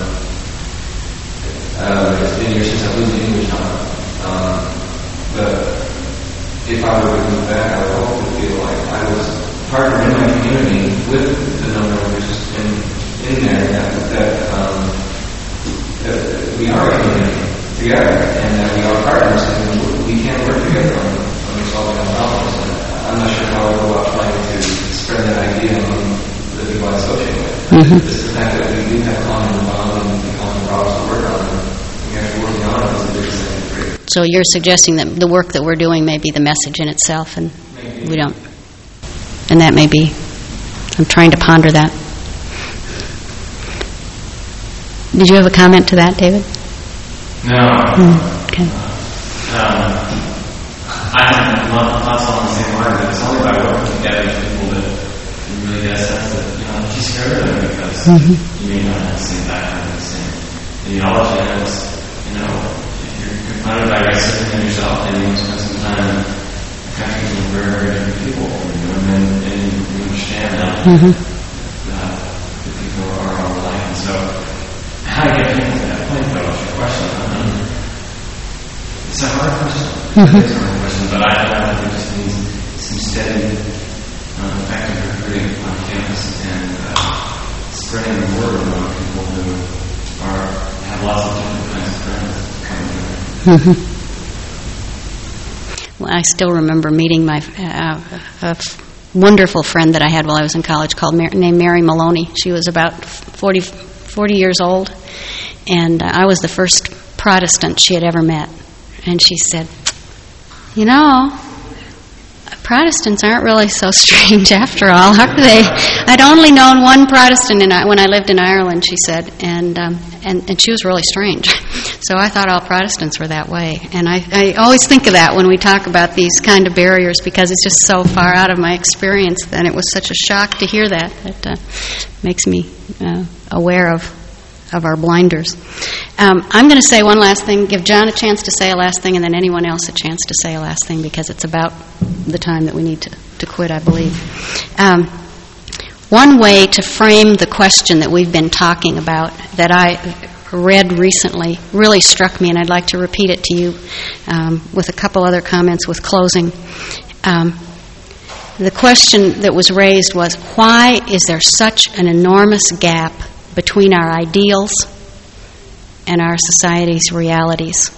Uh, it's been years since I lived in English town. Um, but if I were to move back, I would hope to feel like I was partnered in my community with the non-members in, in there, that, that, um, that we are a community together, and that we are partners, and we can work together on, on resolving our problems. And I'm not sure how I go about trying to spread that idea among the people I associate with. Mm-hmm. Just the fact that we do have common bond and common problems to work on. So you're suggesting that the work that we're doing may be the message in itself, and maybe. We don't. And that may be. I'm trying to ponder that. Did you have a comment to that, David? No. Mm, okay. Um, I have lots on the same line, but it's only by working together with people that you really get a sense that, you know, just hear them because mm-hmm. you may not have the same background, the same ideology, and it's, you know, if you're confronted by racism in yourself, then you spend some time interacting with very, very different people, you know, and then and you understand that, mm-hmm. that the people are all alike. And so, how to get people to that point, though, is your question. I mean, it's a hard question. Mm-hmm. It's a hard question, but I, I think it just needs some steady, uh, effective recruiting on campus and uh, spreading the word among people who are have lots of different kinds of friends coming together. Mm-hmm. Well, I still remember meeting my uh, a wonderful friend that I had while I was in college called Mar- named Mary Maloney. She was about forty, forty years old, and uh, I was the first Protestant she had ever met. And she said, "You know, Protestants aren't really so strange after all, are they? I'd only known one Protestant in, when I lived in Ireland, she said, and, um, and and she was really strange. So I thought all Protestants were that way. And I, I always think of that when we talk about these kind of barriers, because it's just so far out of my experience, and it was such a shock to hear that. It uh, makes me uh, aware of of our blinders. Um, I'm going to say one last thing, give John a chance to say a last thing, and then anyone else a chance to say a last thing, because it's about the time that we need to, to quit, I believe. Um, one way to frame the question that we've been talking about that I read recently really struck me, and I'd like to repeat it to you um, with a couple other comments with closing. Um, the question that was raised was, why is there such an enormous gap between our ideals and our society's realities?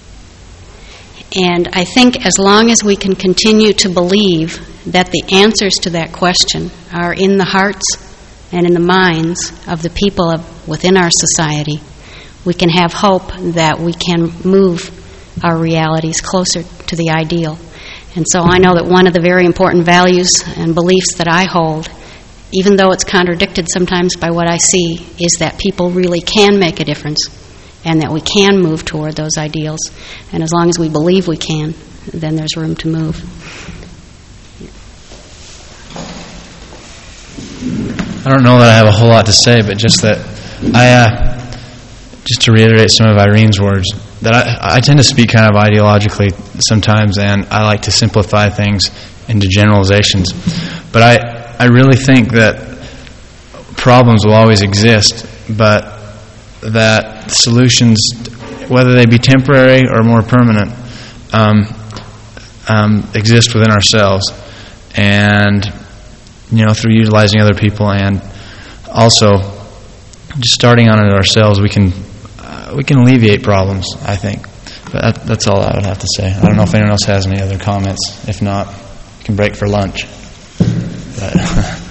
And I think as long as we can continue to believe that the answers to that question are in the hearts and in the minds of the people of, within our society, we can have hope that we can move our realities closer to the ideal. And so I know that one of the very important values and beliefs that I hold, even though it's contradicted sometimes by what I see, is that people really can make a difference and that we can move toward those ideals. And as long as we believe we can, then there's room to move. I don't know that I have a whole lot to say, but just that I, uh, just to reiterate some of Irene's words, that I, I tend to speak kind of ideologically sometimes, and I like to simplify things into generalizations. But I I really think that problems will always exist, but that solutions, whether they be temporary or more permanent, um, um, exist within ourselves. And, you know, through utilizing other people and also just starting on it ourselves, we can uh, we can alleviate problems, I think. But that, that's all I would have to say. I don't know if anyone else has any other comments. If not, we can break for lunch. But